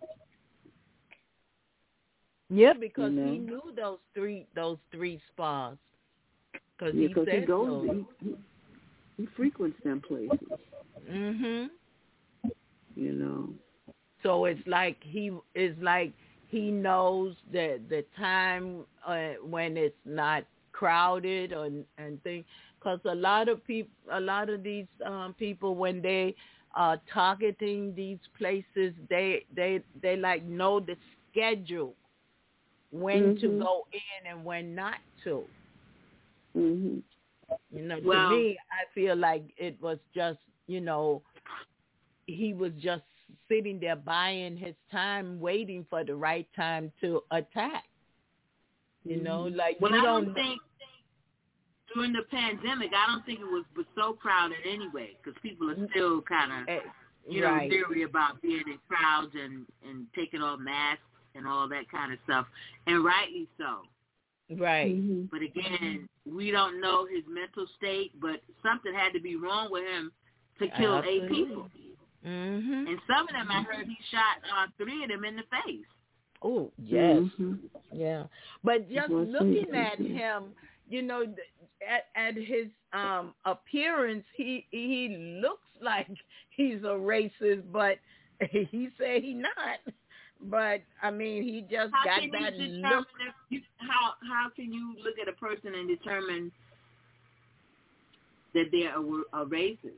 Yeah, because You know? he knew those three those three spas. Because Yeah, he because said he goes, so. he, he he frequents them places. Mhm. You know. So it's like he is like he knows the the time uh, when it's not crowded or and things. Because a lot of people, a lot of these um, people, when they are targeting these places, they they they like know the schedule when to Mhm. go in and when not to. Mhm. You know, Well- to me, I feel like it was just, you know, he was just sitting there buying his time, waiting for the right time to attack. You know, like Well, you I don't. don't think during the pandemic, I don't think it was, was so crowded anyway, because people are still kind of, eh, you know, right. leery about being in crowds and, and taking off masks and all that kind of stuff, and rightly so. Right. Mhm. But again, we don't know his mental state, but something had to be wrong with him to kill eight Absolutely. people. Mhm. And some of them, I heard he shot uh, three of them in the face. Oh yes. Mhm. Yeah, but just Well, looking see, at see. him, you know, th- at, at his um appearance, he he looks like he's a racist, but he said he not. But I mean, he just How got can that you determine look. if you, how how can you look at a person and determine that they're a, a racist?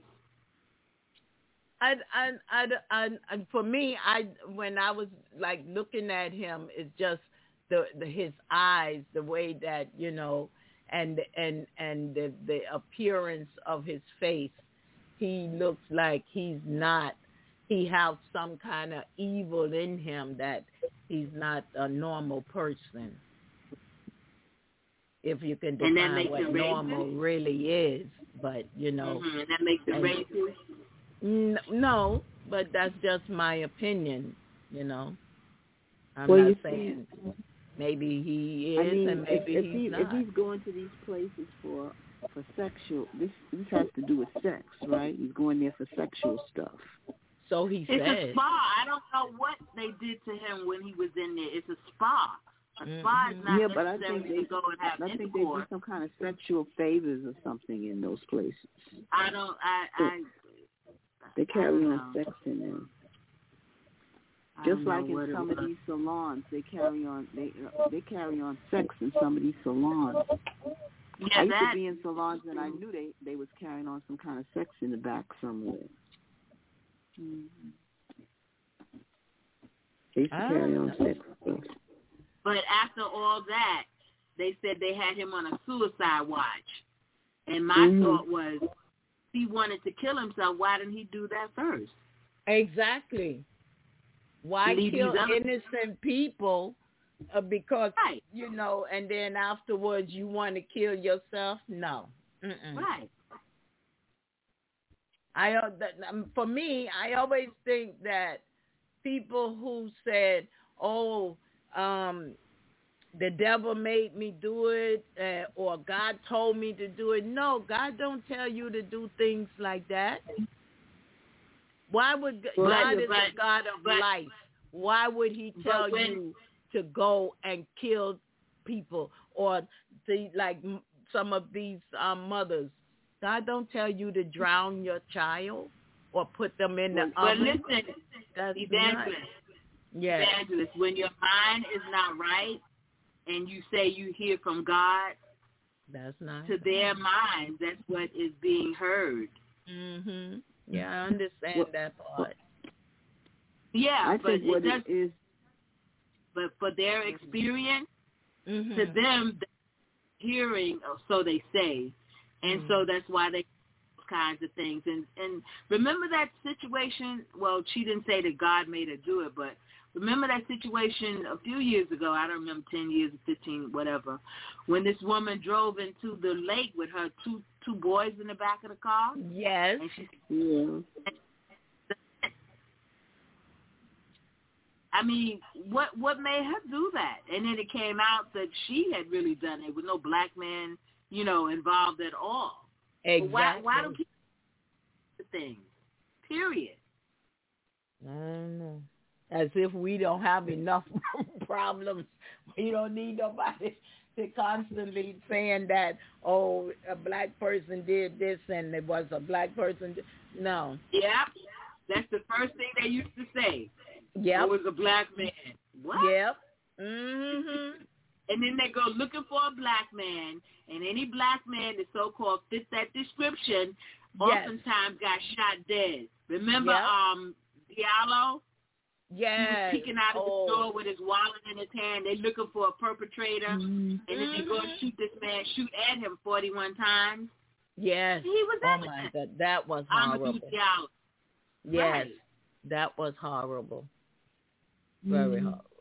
I, I, I, I, and for me, I when I was like looking at him, it's just the, the his eyes, the way that you know, and and and the the appearance of his face. He looks like he's not. He has some kind of evil in him that he's not a normal person. If you can And that define makes what him normal racist? really is, but you know. Mm-hmm. And that makes him and- racist. N- No, but that's just my opinion, you know. I'm well, not you saying see, maybe he is I mean, and maybe if, if he's he not. if he's going to these places for for sexual, this this has to do with sex, right? He's going there for sexual stuff. So he It's said. a spa. I don't know what they did to him when he was in there. It's a spa. A spa is not yeah, but I necessary think they to go and have I think they do intercourse. some kind of sexual favors or something in those places. I don't. I. I They I carry don't on know. sex in there. I Just don't like know what in it some of was. these salons, they carry on they uh, they carry on sex in some of these salons. Yeah, I used that. to be in salons and I knew they they was carrying on some kind of sex in the back somewhere. Mm-hmm. They used to carry on sex stuff. But after all that, they said they had him on a suicide watch. And my Mhm. thought was, if he wanted to kill himself, why didn't he do that first? Exactly. Why Leave kill these other- innocent people uh, because, Right. you know, and then afterwards you want to kill yourself? No. Mm-mm. Right. I uh, that, um, for me, I always think that people who said, "Oh, um, the devil made me do it," uh, or God told me to do it. No, God don't tell you to do things like that. Why would But- God is but- a God of but- life? Why would He tell when- you to go and kill people or the like m- some of these um, mothers? God don't tell you to drown your child or put them in the But oven. listen, That's evangelist, not. Yes. evangelist, when your mind is not right and you say you hear from God, That's not. to their minds, that's what is being heard. Mhm. Yeah, I understand Well, that part. Yeah, I but think it what does, it is. but for their experience, Mhm. to them, hearing, or so they say, and Mm. so that's why they those kinds of things. And and remember that situation? Well, she didn't say that God made her do it, but remember that situation a few years ago? I don't remember, ten years, fifteen, whatever, when this woman drove into the lake with her two two boys in the back of the car, Yes. and she. Yeah. I mean, what what made her do that? And then it came out that she had really done it with no black man, you know, involved at all. Exactly. But why why do people do things? Period. I don't know. As if we don't have enough problems. We don't need nobody to constantly saying that, oh, a black person did this and it was a black person. Did. No. Yep. That's the first thing they used to say. Yep. It was a black man. What? Yep. Mhm. And then they go looking for a black man, and any black man that so-called fits that description Yes. oftentimes got shot dead. Remember Yep. um Diallo? Yes. He was peeking out of oh. the door with his wallet in his hand. They looking for a perpetrator, Mm-hmm. and then they go and shoot this man, shoot at him forty-one times. Yes. He was Oh innocent. my God, that was Amadou horrible. Diallo. Yes, Right. that was horrible. Very Mm-hmm. horrible.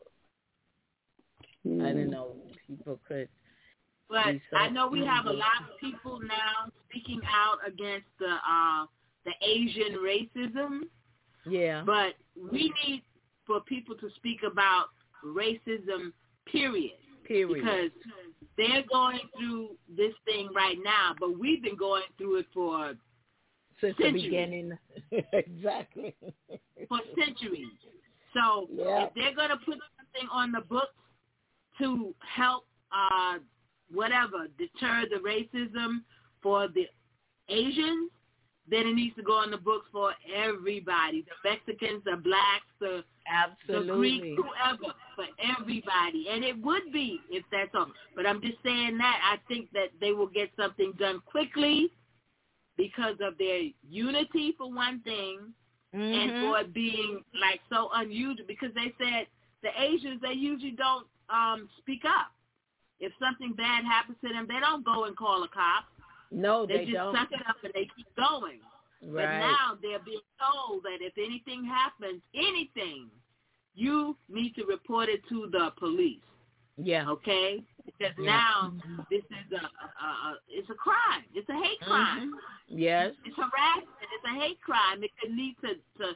I didn't know people could. But be so I know we have a evil. lot of people now speaking out against the uh, the Asian racism. Yeah. But we need for people to speak about racism, period. Period. Because they're going through this thing right now, but we've been going through it for Since centuries. the beginning. Exactly. for centuries. So Yeah. if they're going to put something on the books to help, uh, whatever, deter the racism for the Asians, then it needs to go on the books for everybody, the Mexicans, the blacks, the, the Greeks, Absolutely. whoever, for everybody. And it would be if that's all. But I'm just saying that I think that they will get something done quickly because of their unity, for one thing, and Mhm. for it being like so unusual, because they said the Asians, they usually don't um, speak up. If something bad happens to them, they don't go and call a cop. No, They, they just don't. suck it up and they keep going. But Right. now they're being told that if anything happens, anything, you need to report it to the police. Yeah. Okay? Because Yeah. now this is a, a, a it's a crime. It's a hate crime. Mhm. Yes. It's harassment. It's a hate crime. It could lead to, to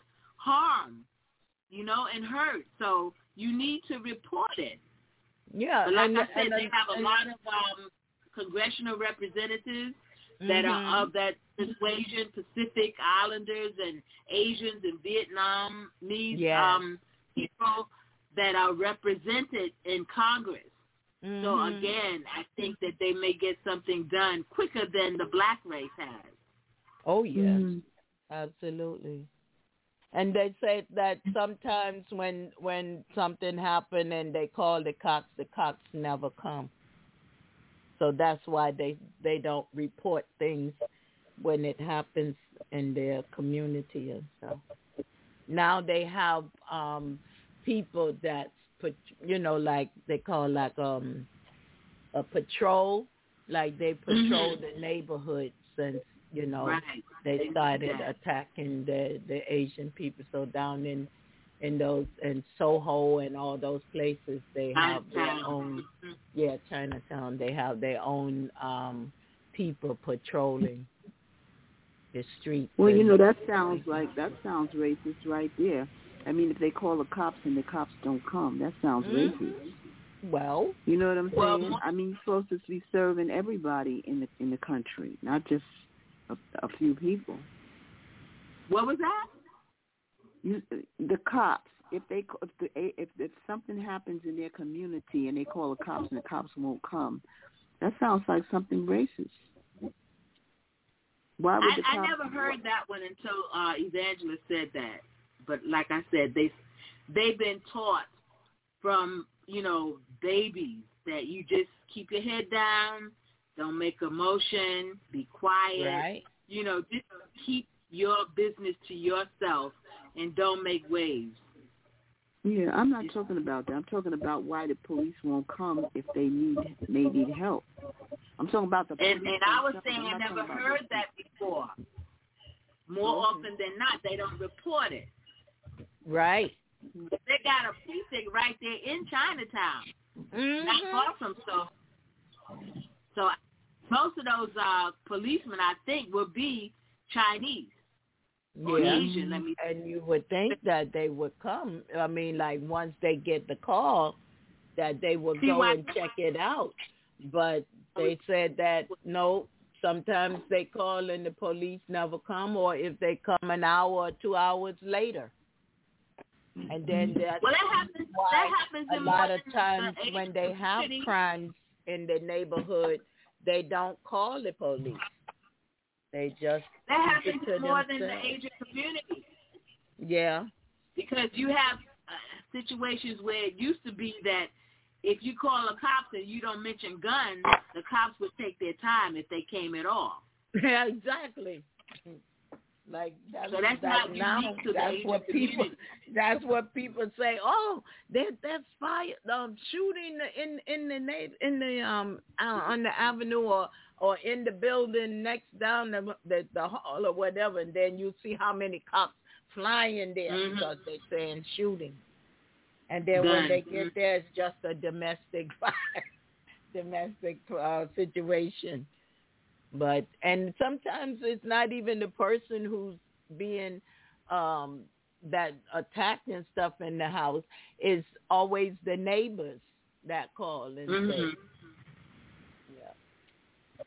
harm, you know, and hurt. So you need to report it. Yeah. But like and, I said, and, they have a and, lot of um, congressional representatives mm-hmm. that are of that persuasion, Pacific Islanders and Asians and Vietnamese yeah. um, people that are represented in Congress. Mm-hmm. So again, I think that they may get something done quicker than the black race has. Oh, yes. Mm-hmm. Absolutely. And they say that sometimes when when something happened and they call the cops, the cops never come. So that's why they, they don't report things when it happens in their community and stuff. Now they have um, people that put, you know, like they call like um, a patrol, like they patrol Mm-hmm. the neighborhoods and, you know, right. they started attacking the, the Asian people. So down in in those in Soho and all those places, they have their own. Mm-hmm. Yeah, Chinatown. They have their own um, people patrolling the streets. Well, you know, that sounds like, that sounds racist right there. I mean, if they call the cops and the cops don't come, that sounds mm-hmm. racist. Well, you know what I'm well, saying? I mean, you're supposed to be serving everybody in the in the country, not just a, a few people. What was that? You, the cops, if they if, the, if if something happens in their community and they call the cops and the cops won't come, that sounds like something racist. Why would I, the I cops? never heard that one until uh, Evangelist said that. But like I said, they they've been taught from, you know, babies that you just keep your head down, don't make a motion, be quiet. right. You know, just keep your business to yourself and don't make waves. Yeah, I'm not talking about that. I'm talking about why the police won't come if they need they need help. I'm talking about the police. And, and I was themselves. saying I'm I not never talking about heard that before. More often than not, they don't report it. Right. They got a precinct right there in Chinatown, Mm-hmm. not far from so. So most of those uh, policemen, I think, will be Chinese or Yeah. Asian. Let me. And you would think that they would come. I mean, like once they get the call, that they would See, go why- and check it out. But they said that no. Sometimes they call and the police never come, or if they come an hour or two hours later. And then that's Well, that happens. why That happens a in lot more of than times the when they Asian have city. crimes in the neighborhood, they don't call the police. They just That keep happens it to more than the themselves. Asian community Yeah. because you have uh, situations where it used to be that if you call a cops and you don't mention guns, the cops would take their time if they came at all. Yeah, exactly. Like that's, So that's that not now. unique to the That's Asian what people. community. That's what people say. Oh, that that's fire. Um, shooting in in the na- in the um uh, on the avenue or or in the building next down the the, the hall or whatever, and then you see how many cops flying there Mhm. because they're saying shooting, and then Done. when they get there, it's just a domestic fire, domestic uh, situation. But and sometimes it's not even the person who's being um, that attacked and stuff in the house. It's always the neighbors that call and Mhm. say, yeah.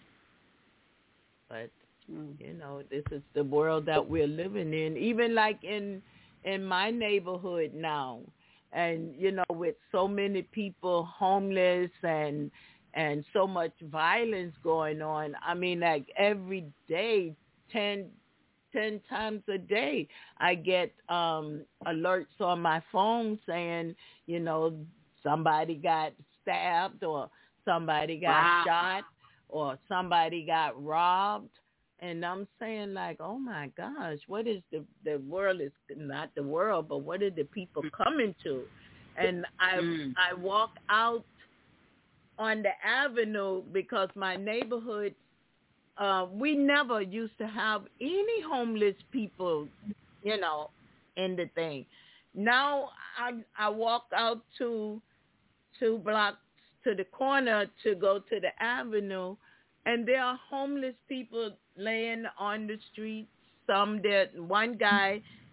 But you know, this is the world that we're living in. Even like in in my neighborhood now, and you know, with so many people homeless and. and so much violence going on. I mean, like every day, ten, ten times a day, I get um, alerts on my phone saying, you know, somebody got stabbed or somebody got Wow. shot or somebody got robbed. And I'm saying like, oh my gosh, what is the, the world is not the world, but what are the people coming to? And I Mm. I walk out on the avenue because my neighborhood, uh, we never used to have any homeless people, you know, in the thing. Now I I walk out to two blocks to the corner to go to the avenue, and there are homeless people laying on the street. Some that one guy,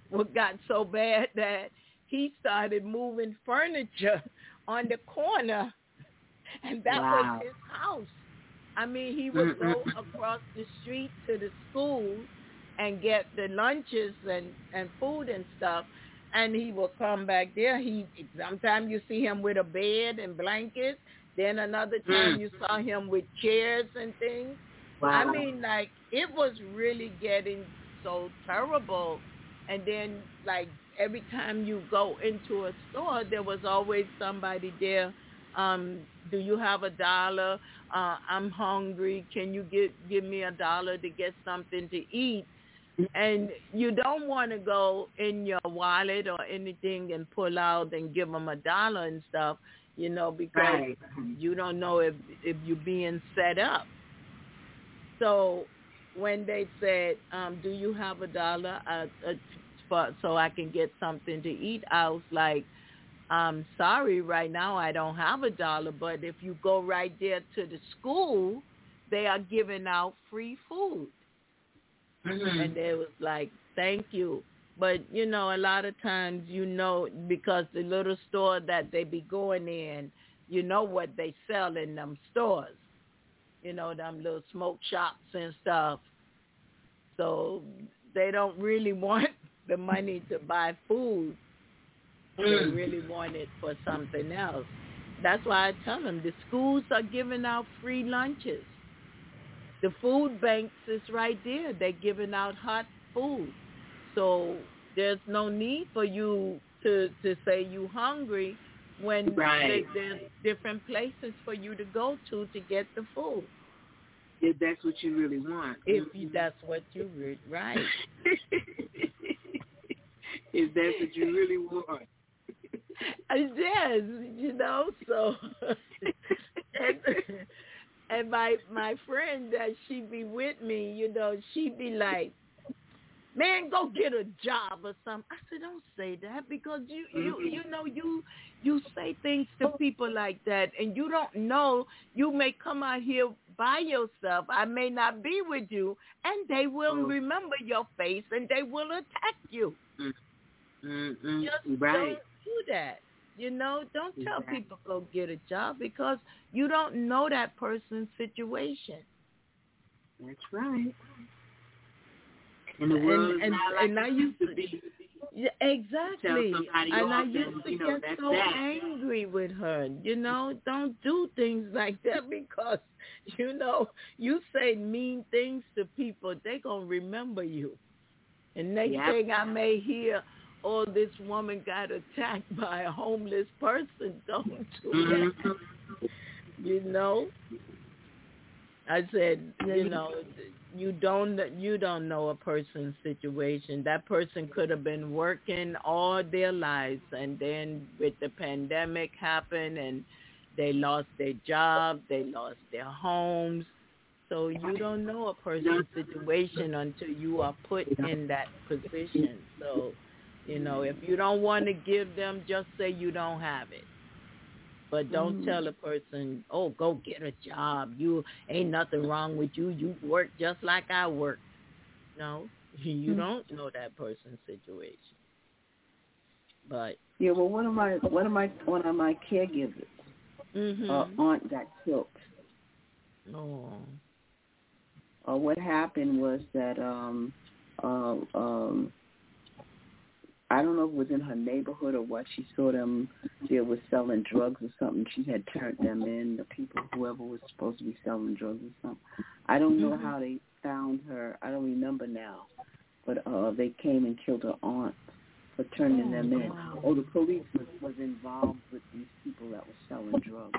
what got so bad that he started moving furniture on the corner, and that wow. was his house. I mean, he would go across the street to the school and get the lunches and, and food and stuff, and he would come back there. He sometimes you see him with a bed and blankets. Then another time mm. you saw him with chairs and things. Wow. I mean, like, it was really getting so terrible. And then, like, every time you go into a store, there was always somebody there. Um, do you have a dollar? Uh, I'm hungry. Can you give, give me a dollar to get something to eat? And you don't want to go in your wallet or anything and pull out and give them a dollar and stuff, you know, because right. you don't know if, if you're being set up. So when they said, um, do you have a dollar uh, uh, for, so I can get something to eat, I was like, I'm sorry, right now I don't have a dollar, but if you go right there to the school, they are giving out free food. Mm-hmm. And they was like, thank you. But, you know, a lot of times, you know, because the little store that they be going in, you know what they sell in them stores. You know, them little smoke shops and stuff. So they don't really want the money to buy food. They really want it for something else. That's why I tell them the schools are giving out free lunches. The food banks is right there. They're giving out hot food. So there's no need for you to, to say you hungry when right. they, there's different places for you to go to to get the food. If that's what you really want. If you, that's what you really, right. If that's what you really want. Yes, you know, so and, and my my friend that she be with me, you know, she be like, man, go get a job or something. I said, don't say that, because you you you know you you say things to people like that, and you don't know, you may come out here by yourself. I may not be with you, and they will remember your face and they will attack you. Mm-mm. Just right. don't do that. You know, don't tell exactly. people go get a job, because you don't know that person's situation. That's right. And the world and, is and, not like and it I used used to be. Yeah, exactly. And I used and, to you know, get so that. angry with her. You know, don't do things like that, because, you know, you say mean things to people, they going to remember you. And next yep. thing I may hear, oh, this woman got attacked by a homeless person. Don't do mm-hmm. that. You know? I said, you know, you don't you don't know a person's situation. That person could have been working all their lives, and then with the pandemic happened, and they lost their job, they lost their homes. So you don't know a person's situation until you are put in that position. So, you know, if you don't want to give them, just say you don't have it. But don't mm. tell a person, oh, go get a job. You ain't nothing wrong with you. You work just like I work. No, you mm. don't know that person's situation. But yeah, well, one of my one of my one of my caregivers, mm-hmm. uh, aunt got killed. Oh. Uh, what happened was that um, uh, um, I don't know if it was in her neighborhood or what. She saw them there was selling drugs or something. She had turned them in, the people, whoever was supposed to be selling drugs or something. I don't know mm-hmm. how they found her. I don't remember now. But uh, they came and killed her aunt for turning oh, them in. Wow. Oh, the police was, was involved with these people that were selling drugs.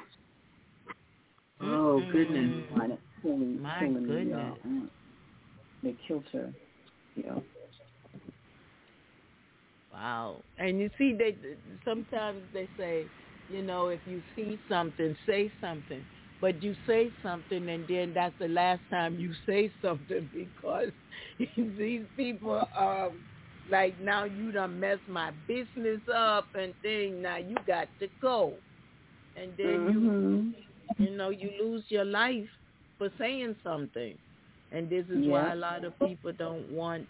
Oh, goodness. Mm-hmm. Killing, My killing goodness. The, uh, aunt. They killed her. Yeah. Wow. And you see, they sometimes they say, you know, if you see something, say something. But you say something, and then that's the last time you say something, because these people are like, now you done messed my business up and things. Now you got to go. And then mm-hmm. you, you know, you lose your life for saying something. And this is Yeah. why a lot of people don't want,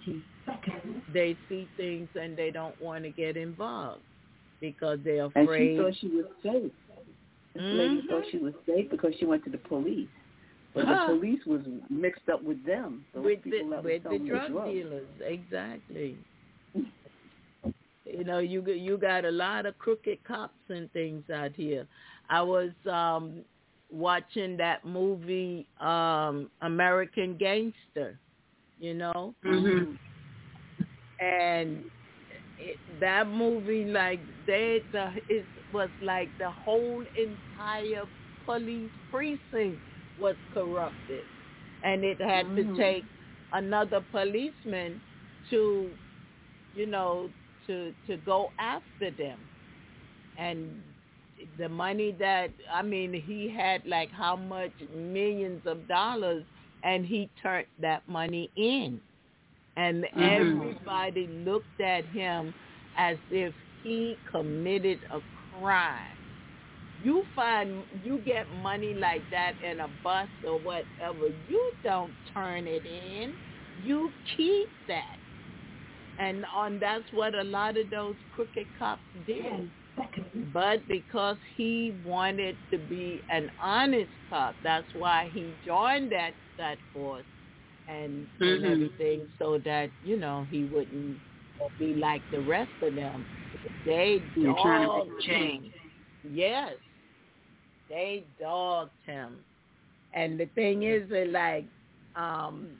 they see things and they don't want to get involved because they're And afraid. she thought she was safe. This lady Mhm. thought she was safe because she went to the police. But Huh. the police was mixed up with them. Those with people the, that was with the selling drug drugs. dealers, exactly. You know, you got- you got a lot of crooked cops and things out here. I was um, watching that movie, um, American Gangster. You know, Mhm. and it, that movie, like they, the it was like the whole entire police precinct was corrupted, and it had Mhm. to take another policeman to, you know, to to go after them. And the money that, I mean, he had like how much millions of dollars, and he turned that money in, and Mhm. everybody looked at him as if he committed a crime. You find, you get money like that in a bus or whatever, you don't turn it in, you keep that. And on that's what a lot of those crooked cops did. But because he wanted to be an honest cop, that's why he joined that, that force and, and Mhm. everything, so that, you know, he wouldn't be like the rest of them. They You're trying to dogged make him. change. Yes, they dogged him. And the thing is that, like, um,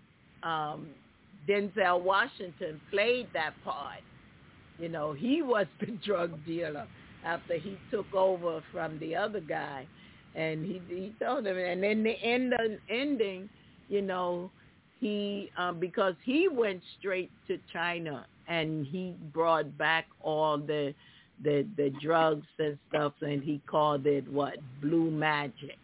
um, Denzel Washington played that part. You know, he was the drug dealer after he took over from the other guy, and he he told him. And in the end, ending, you know, he um, because he went straight to China and he brought back all the the the drugs and stuff, and he called it what, blue magic,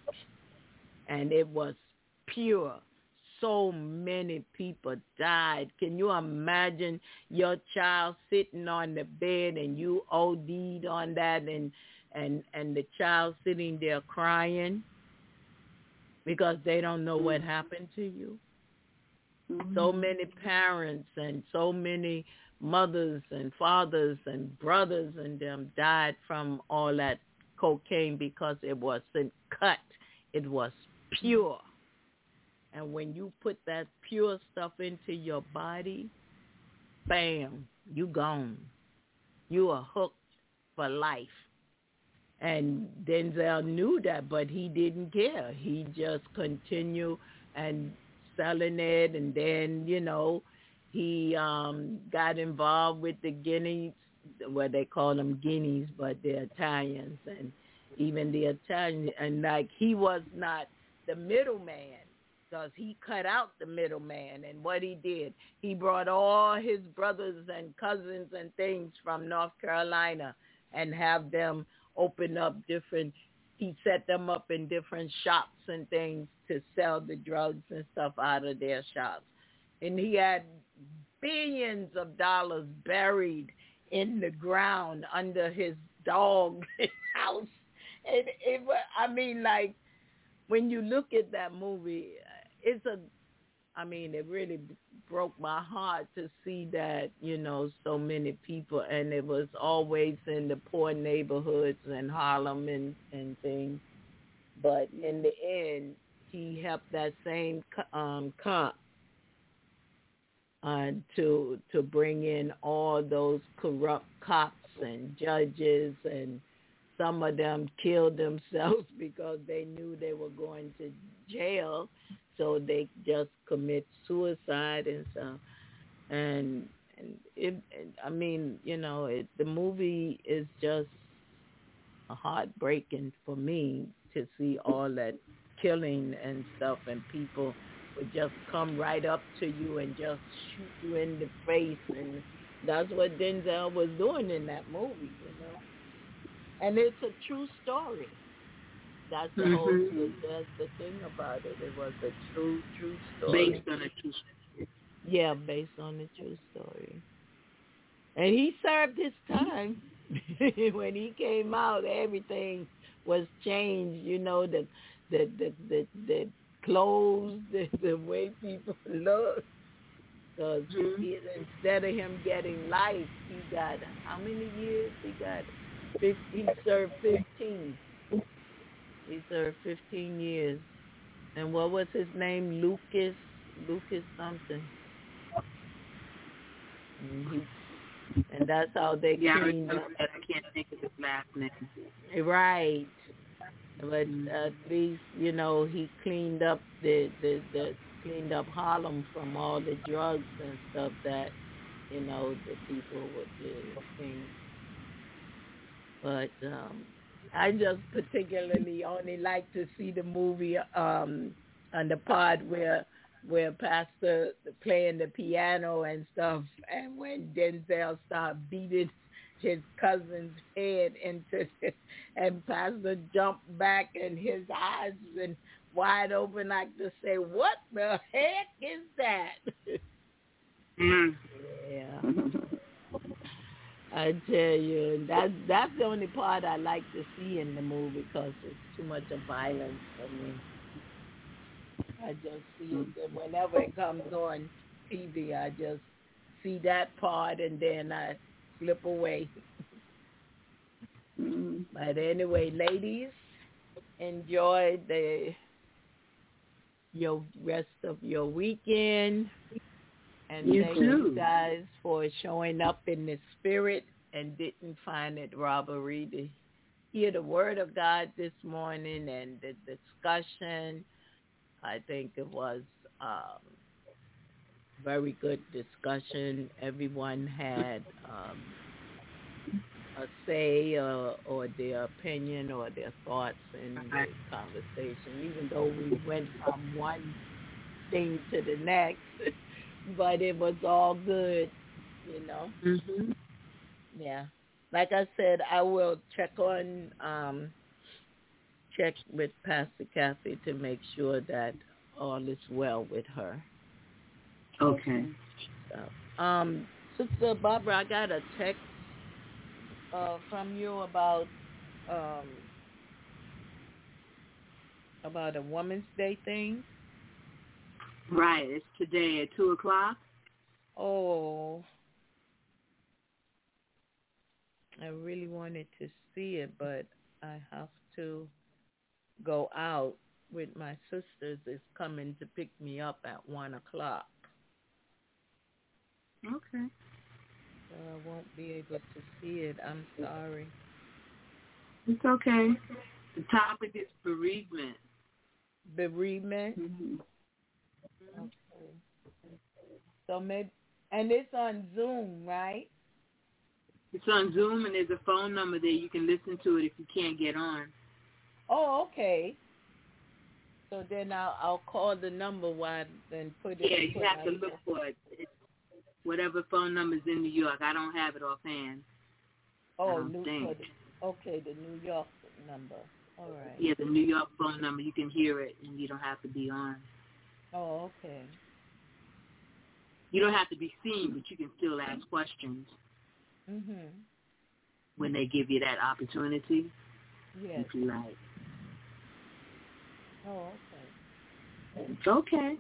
and it was pure. So many people died. Can you imagine your child sitting on the bed and you O D'd on that, and and and the child sitting there crying because they don't know what happened to you? Mhm. So many parents and so many mothers and fathers and brothers and them died from all that cocaine because it wasn't cut. It was pure. And when you put that pure stuff into your body, bam, you gone. You are hooked for life. And Denzel knew that, but he didn't care. He just continued and selling it, and then, you know, he um, got involved with the Guineas, well, they call them Guineas, but they're Italians, and even the Italian, and like he was not the middleman, because he cut out the middleman. And what he did, he brought all his brothers and cousins and things from North Carolina and have them open up different, he set them up in different shops and things to sell the drugs and stuff out of their shops. And he had billions of dollars buried in the ground under his dog house. And it was, I mean, like, when you look at that movie, it's a, I mean, it really broke my heart to see that, you know, so many people, and it was always in the poor neighborhoods in Harlem and, and things. But in the end, he helped that same um, cop uh, to to bring in all those corrupt cops and judges, and some of them killed themselves because they knew they were going to jail, so they just commit suicide and stuff. And and it, it I mean, you know, it, the movie is just heartbreaking for me to see all that killing and stuff, and people would just come right up to you and just shoot you in the face, and that's what Denzel was doing in that movie, you know. And it's a true story. That's the whole. Mhm. That's the thing about it. It was a true, true story. Based on a true story. Yeah, based on the true story. And he served his time. When he came out, everything was changed. You know, the the the the, the clothes, the, the way people look. Because Mhm. instead of him getting life, he got, how many years? He got, fif- he served fifteen. He served fifteen years. And what was his name? Lucas, Lucas something. And, he, and that's how they Yeah, I cleaned remember up. that. I can't think of his last name. Right. But at least, you know, he cleaned up the, the, the cleaned up Harlem from all the drugs and stuff that, you know, the people would do. But um, I just particularly only like to see the movie um, on the part where where Pastor playing the piano and stuff, and when Denzel started beating his cousin's head into it, and Pastor jumped back and his eyes been wide open like to say, what the heck is that? Mm. Yeah. I tell you, that's, that's the only part I like to see in the movie because it's too much of violence for me. I just see it whenever it comes on T V. I just see that part and then I slip away. Mm-hmm. But anyway, ladies, enjoy the your rest of your weekend, and You thank too. you guys for showing up in the spirit and didn't find it robbery to hear the word of God this morning and the discussion. I think it was um, very good discussion. Everyone had um, a say or, or their opinion or their thoughts in the conversation, even though we went from one thing to the next, but it was all good, you know. Mm-hmm. Yeah. Like I said, I will check on, um, check with Pastor Kathy to make sure that all is well with her. Okay. So, um, Sister Barbara, I got a text uh, from you about um, about a Women's Day thing. Right. It's today at two o'clock. Oh, I really wanted to see it, but I have to go out with my sisters. Is coming to pick me up at one o'clock. Okay. So I won't be able to see it. I'm sorry. It's okay. The topic is bereavement. Bereavement. Mm-hmm. Okay. So maybe, and it's on Zoom, right? It's on Zoom, and there's a phone number there. You can listen to it if you can't get on. Oh, okay. So then I'll, I'll call the number while then put it. Yeah, you put have to my- look for it. It's whatever phone number's in New York. I don't have it offhand. I Oh, don't New, think. for the, okay, the New York number. All right. Yeah, the New York phone number. You can hear it, and you don't have to be on. Oh, okay. You don't have to be seen, but you can still ask questions Mhm. when they give you that opportunity, Yes. if you like. Oh, okay. It's okay.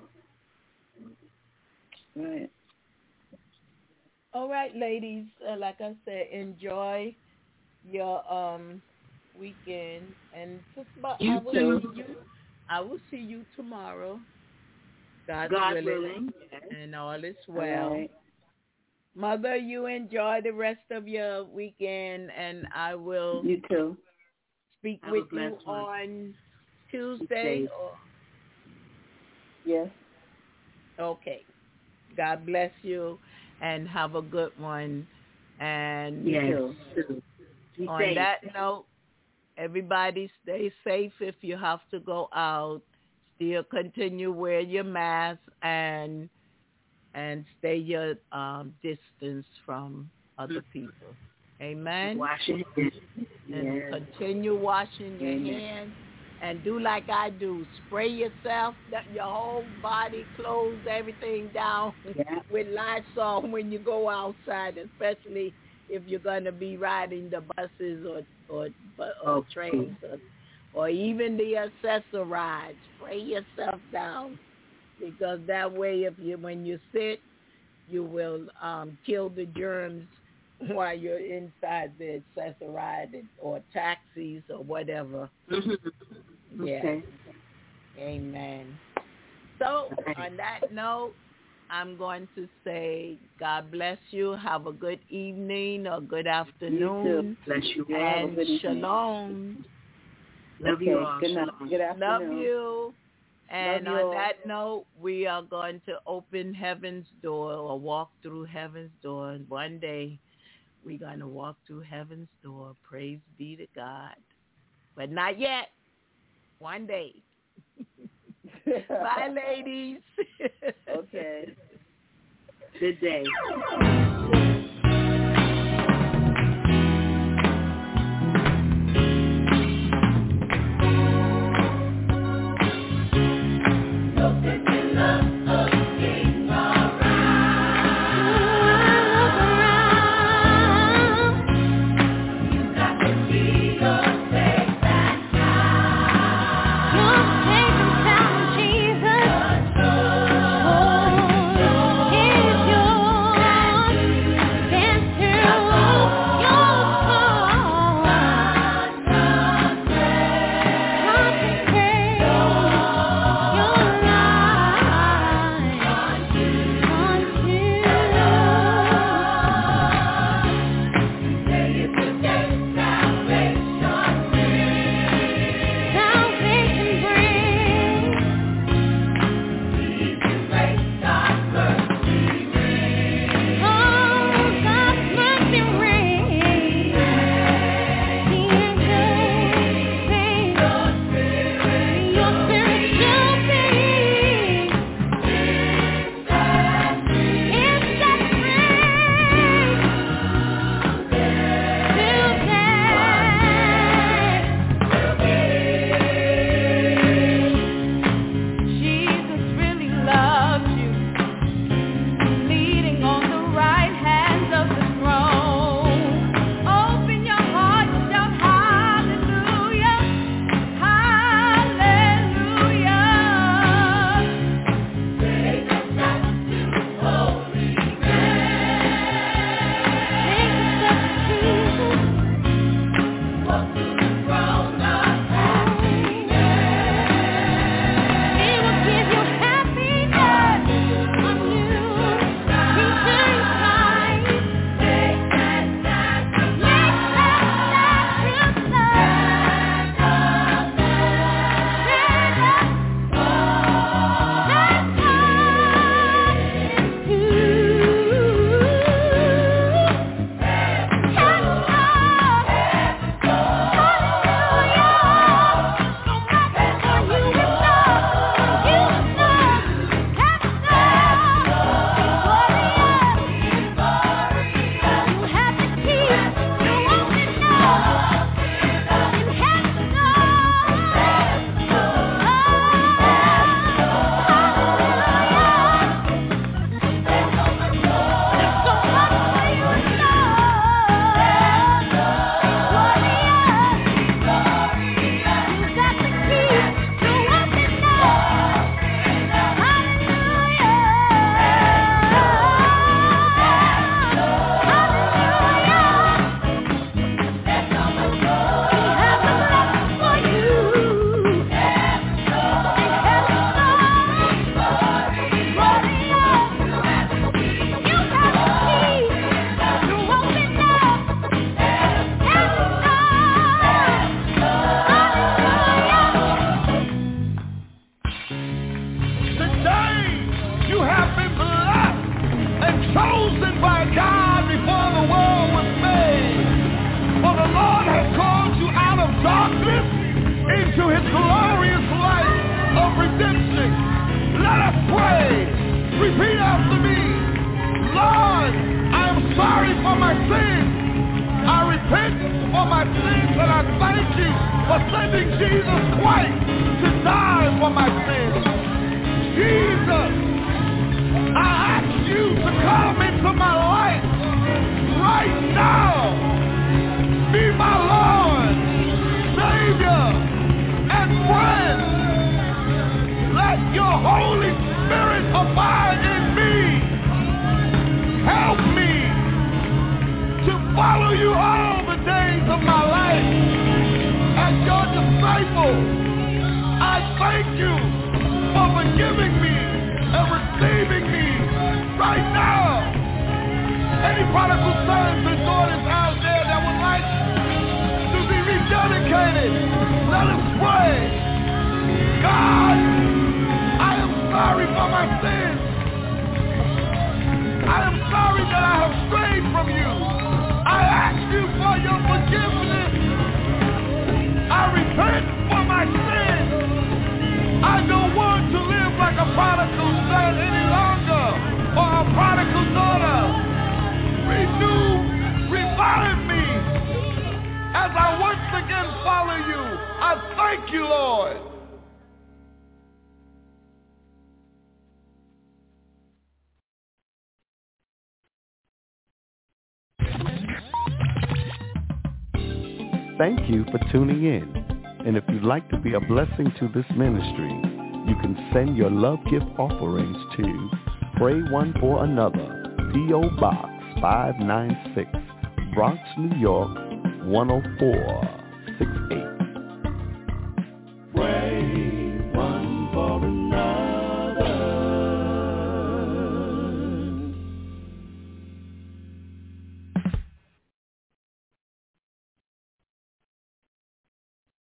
Right. All right, ladies. Uh, like I said, enjoy your um weekend, and just about You I will too. see you. I will see you tomorrow. God, God willing, willing. Yes. and all is well. All right. Mother, you enjoy the rest of your weekend, and I will You too. speak Have a with you blessed one. on Tuesday. Safe. Or, Yes. okay. God bless you, and have a good one. And You Yes. too. Be on safe. that note, everybody stay safe if you have to go out. Still continue wear your mask and and stay your um, distance from other people. Amen. Wash your hands. And Yes. continue washing your Amen. hands. And do like I do. Spray yourself, that your whole body, clothes, everything down Yeah. with Lysol when you go outside, especially if you're going to be riding the buses or or, or Oh, trains or or even the accessorize. Spray yourself down, because that way, if you when you sit, you will um, kill the germs while you're inside the accessorized or taxis or whatever. Mm-hmm. Yeah. Okay. Amen. So on that note, I'm going to say God bless you. Have a good evening or good afternoon. You bless you all. And shalom. Love okay. you all. Good night. Good afternoon. Love you. And Love you on all. that note, we are going to open heaven's door or walk through heaven's door. And one day we're going to walk through heaven's door. Praise be to God. But not yet. One day. Bye, ladies. Okay. Good day. Let your Holy Spirit abide in me. Help me to follow you all the days of my life. As your disciple, I thank you for forgiving me and receiving me right now. Any prodigal sons and daughters out there that would like to be rededicated, let us pray. God, I am sorry for my sins. I am sorry that I have strayed from you. I ask you for your forgiveness. I repent for my sins. I don't want to live like a prodigal son any longer or a prodigal daughter. Renew, revive me as I once again follow you. I thank you, Lord. Thank you for tuning in. And if you'd like to be a blessing to this ministry, you can send your love gift offerings to Pray One for Another, P O. Box five nine six, Bronx, New York, one oh four six eight.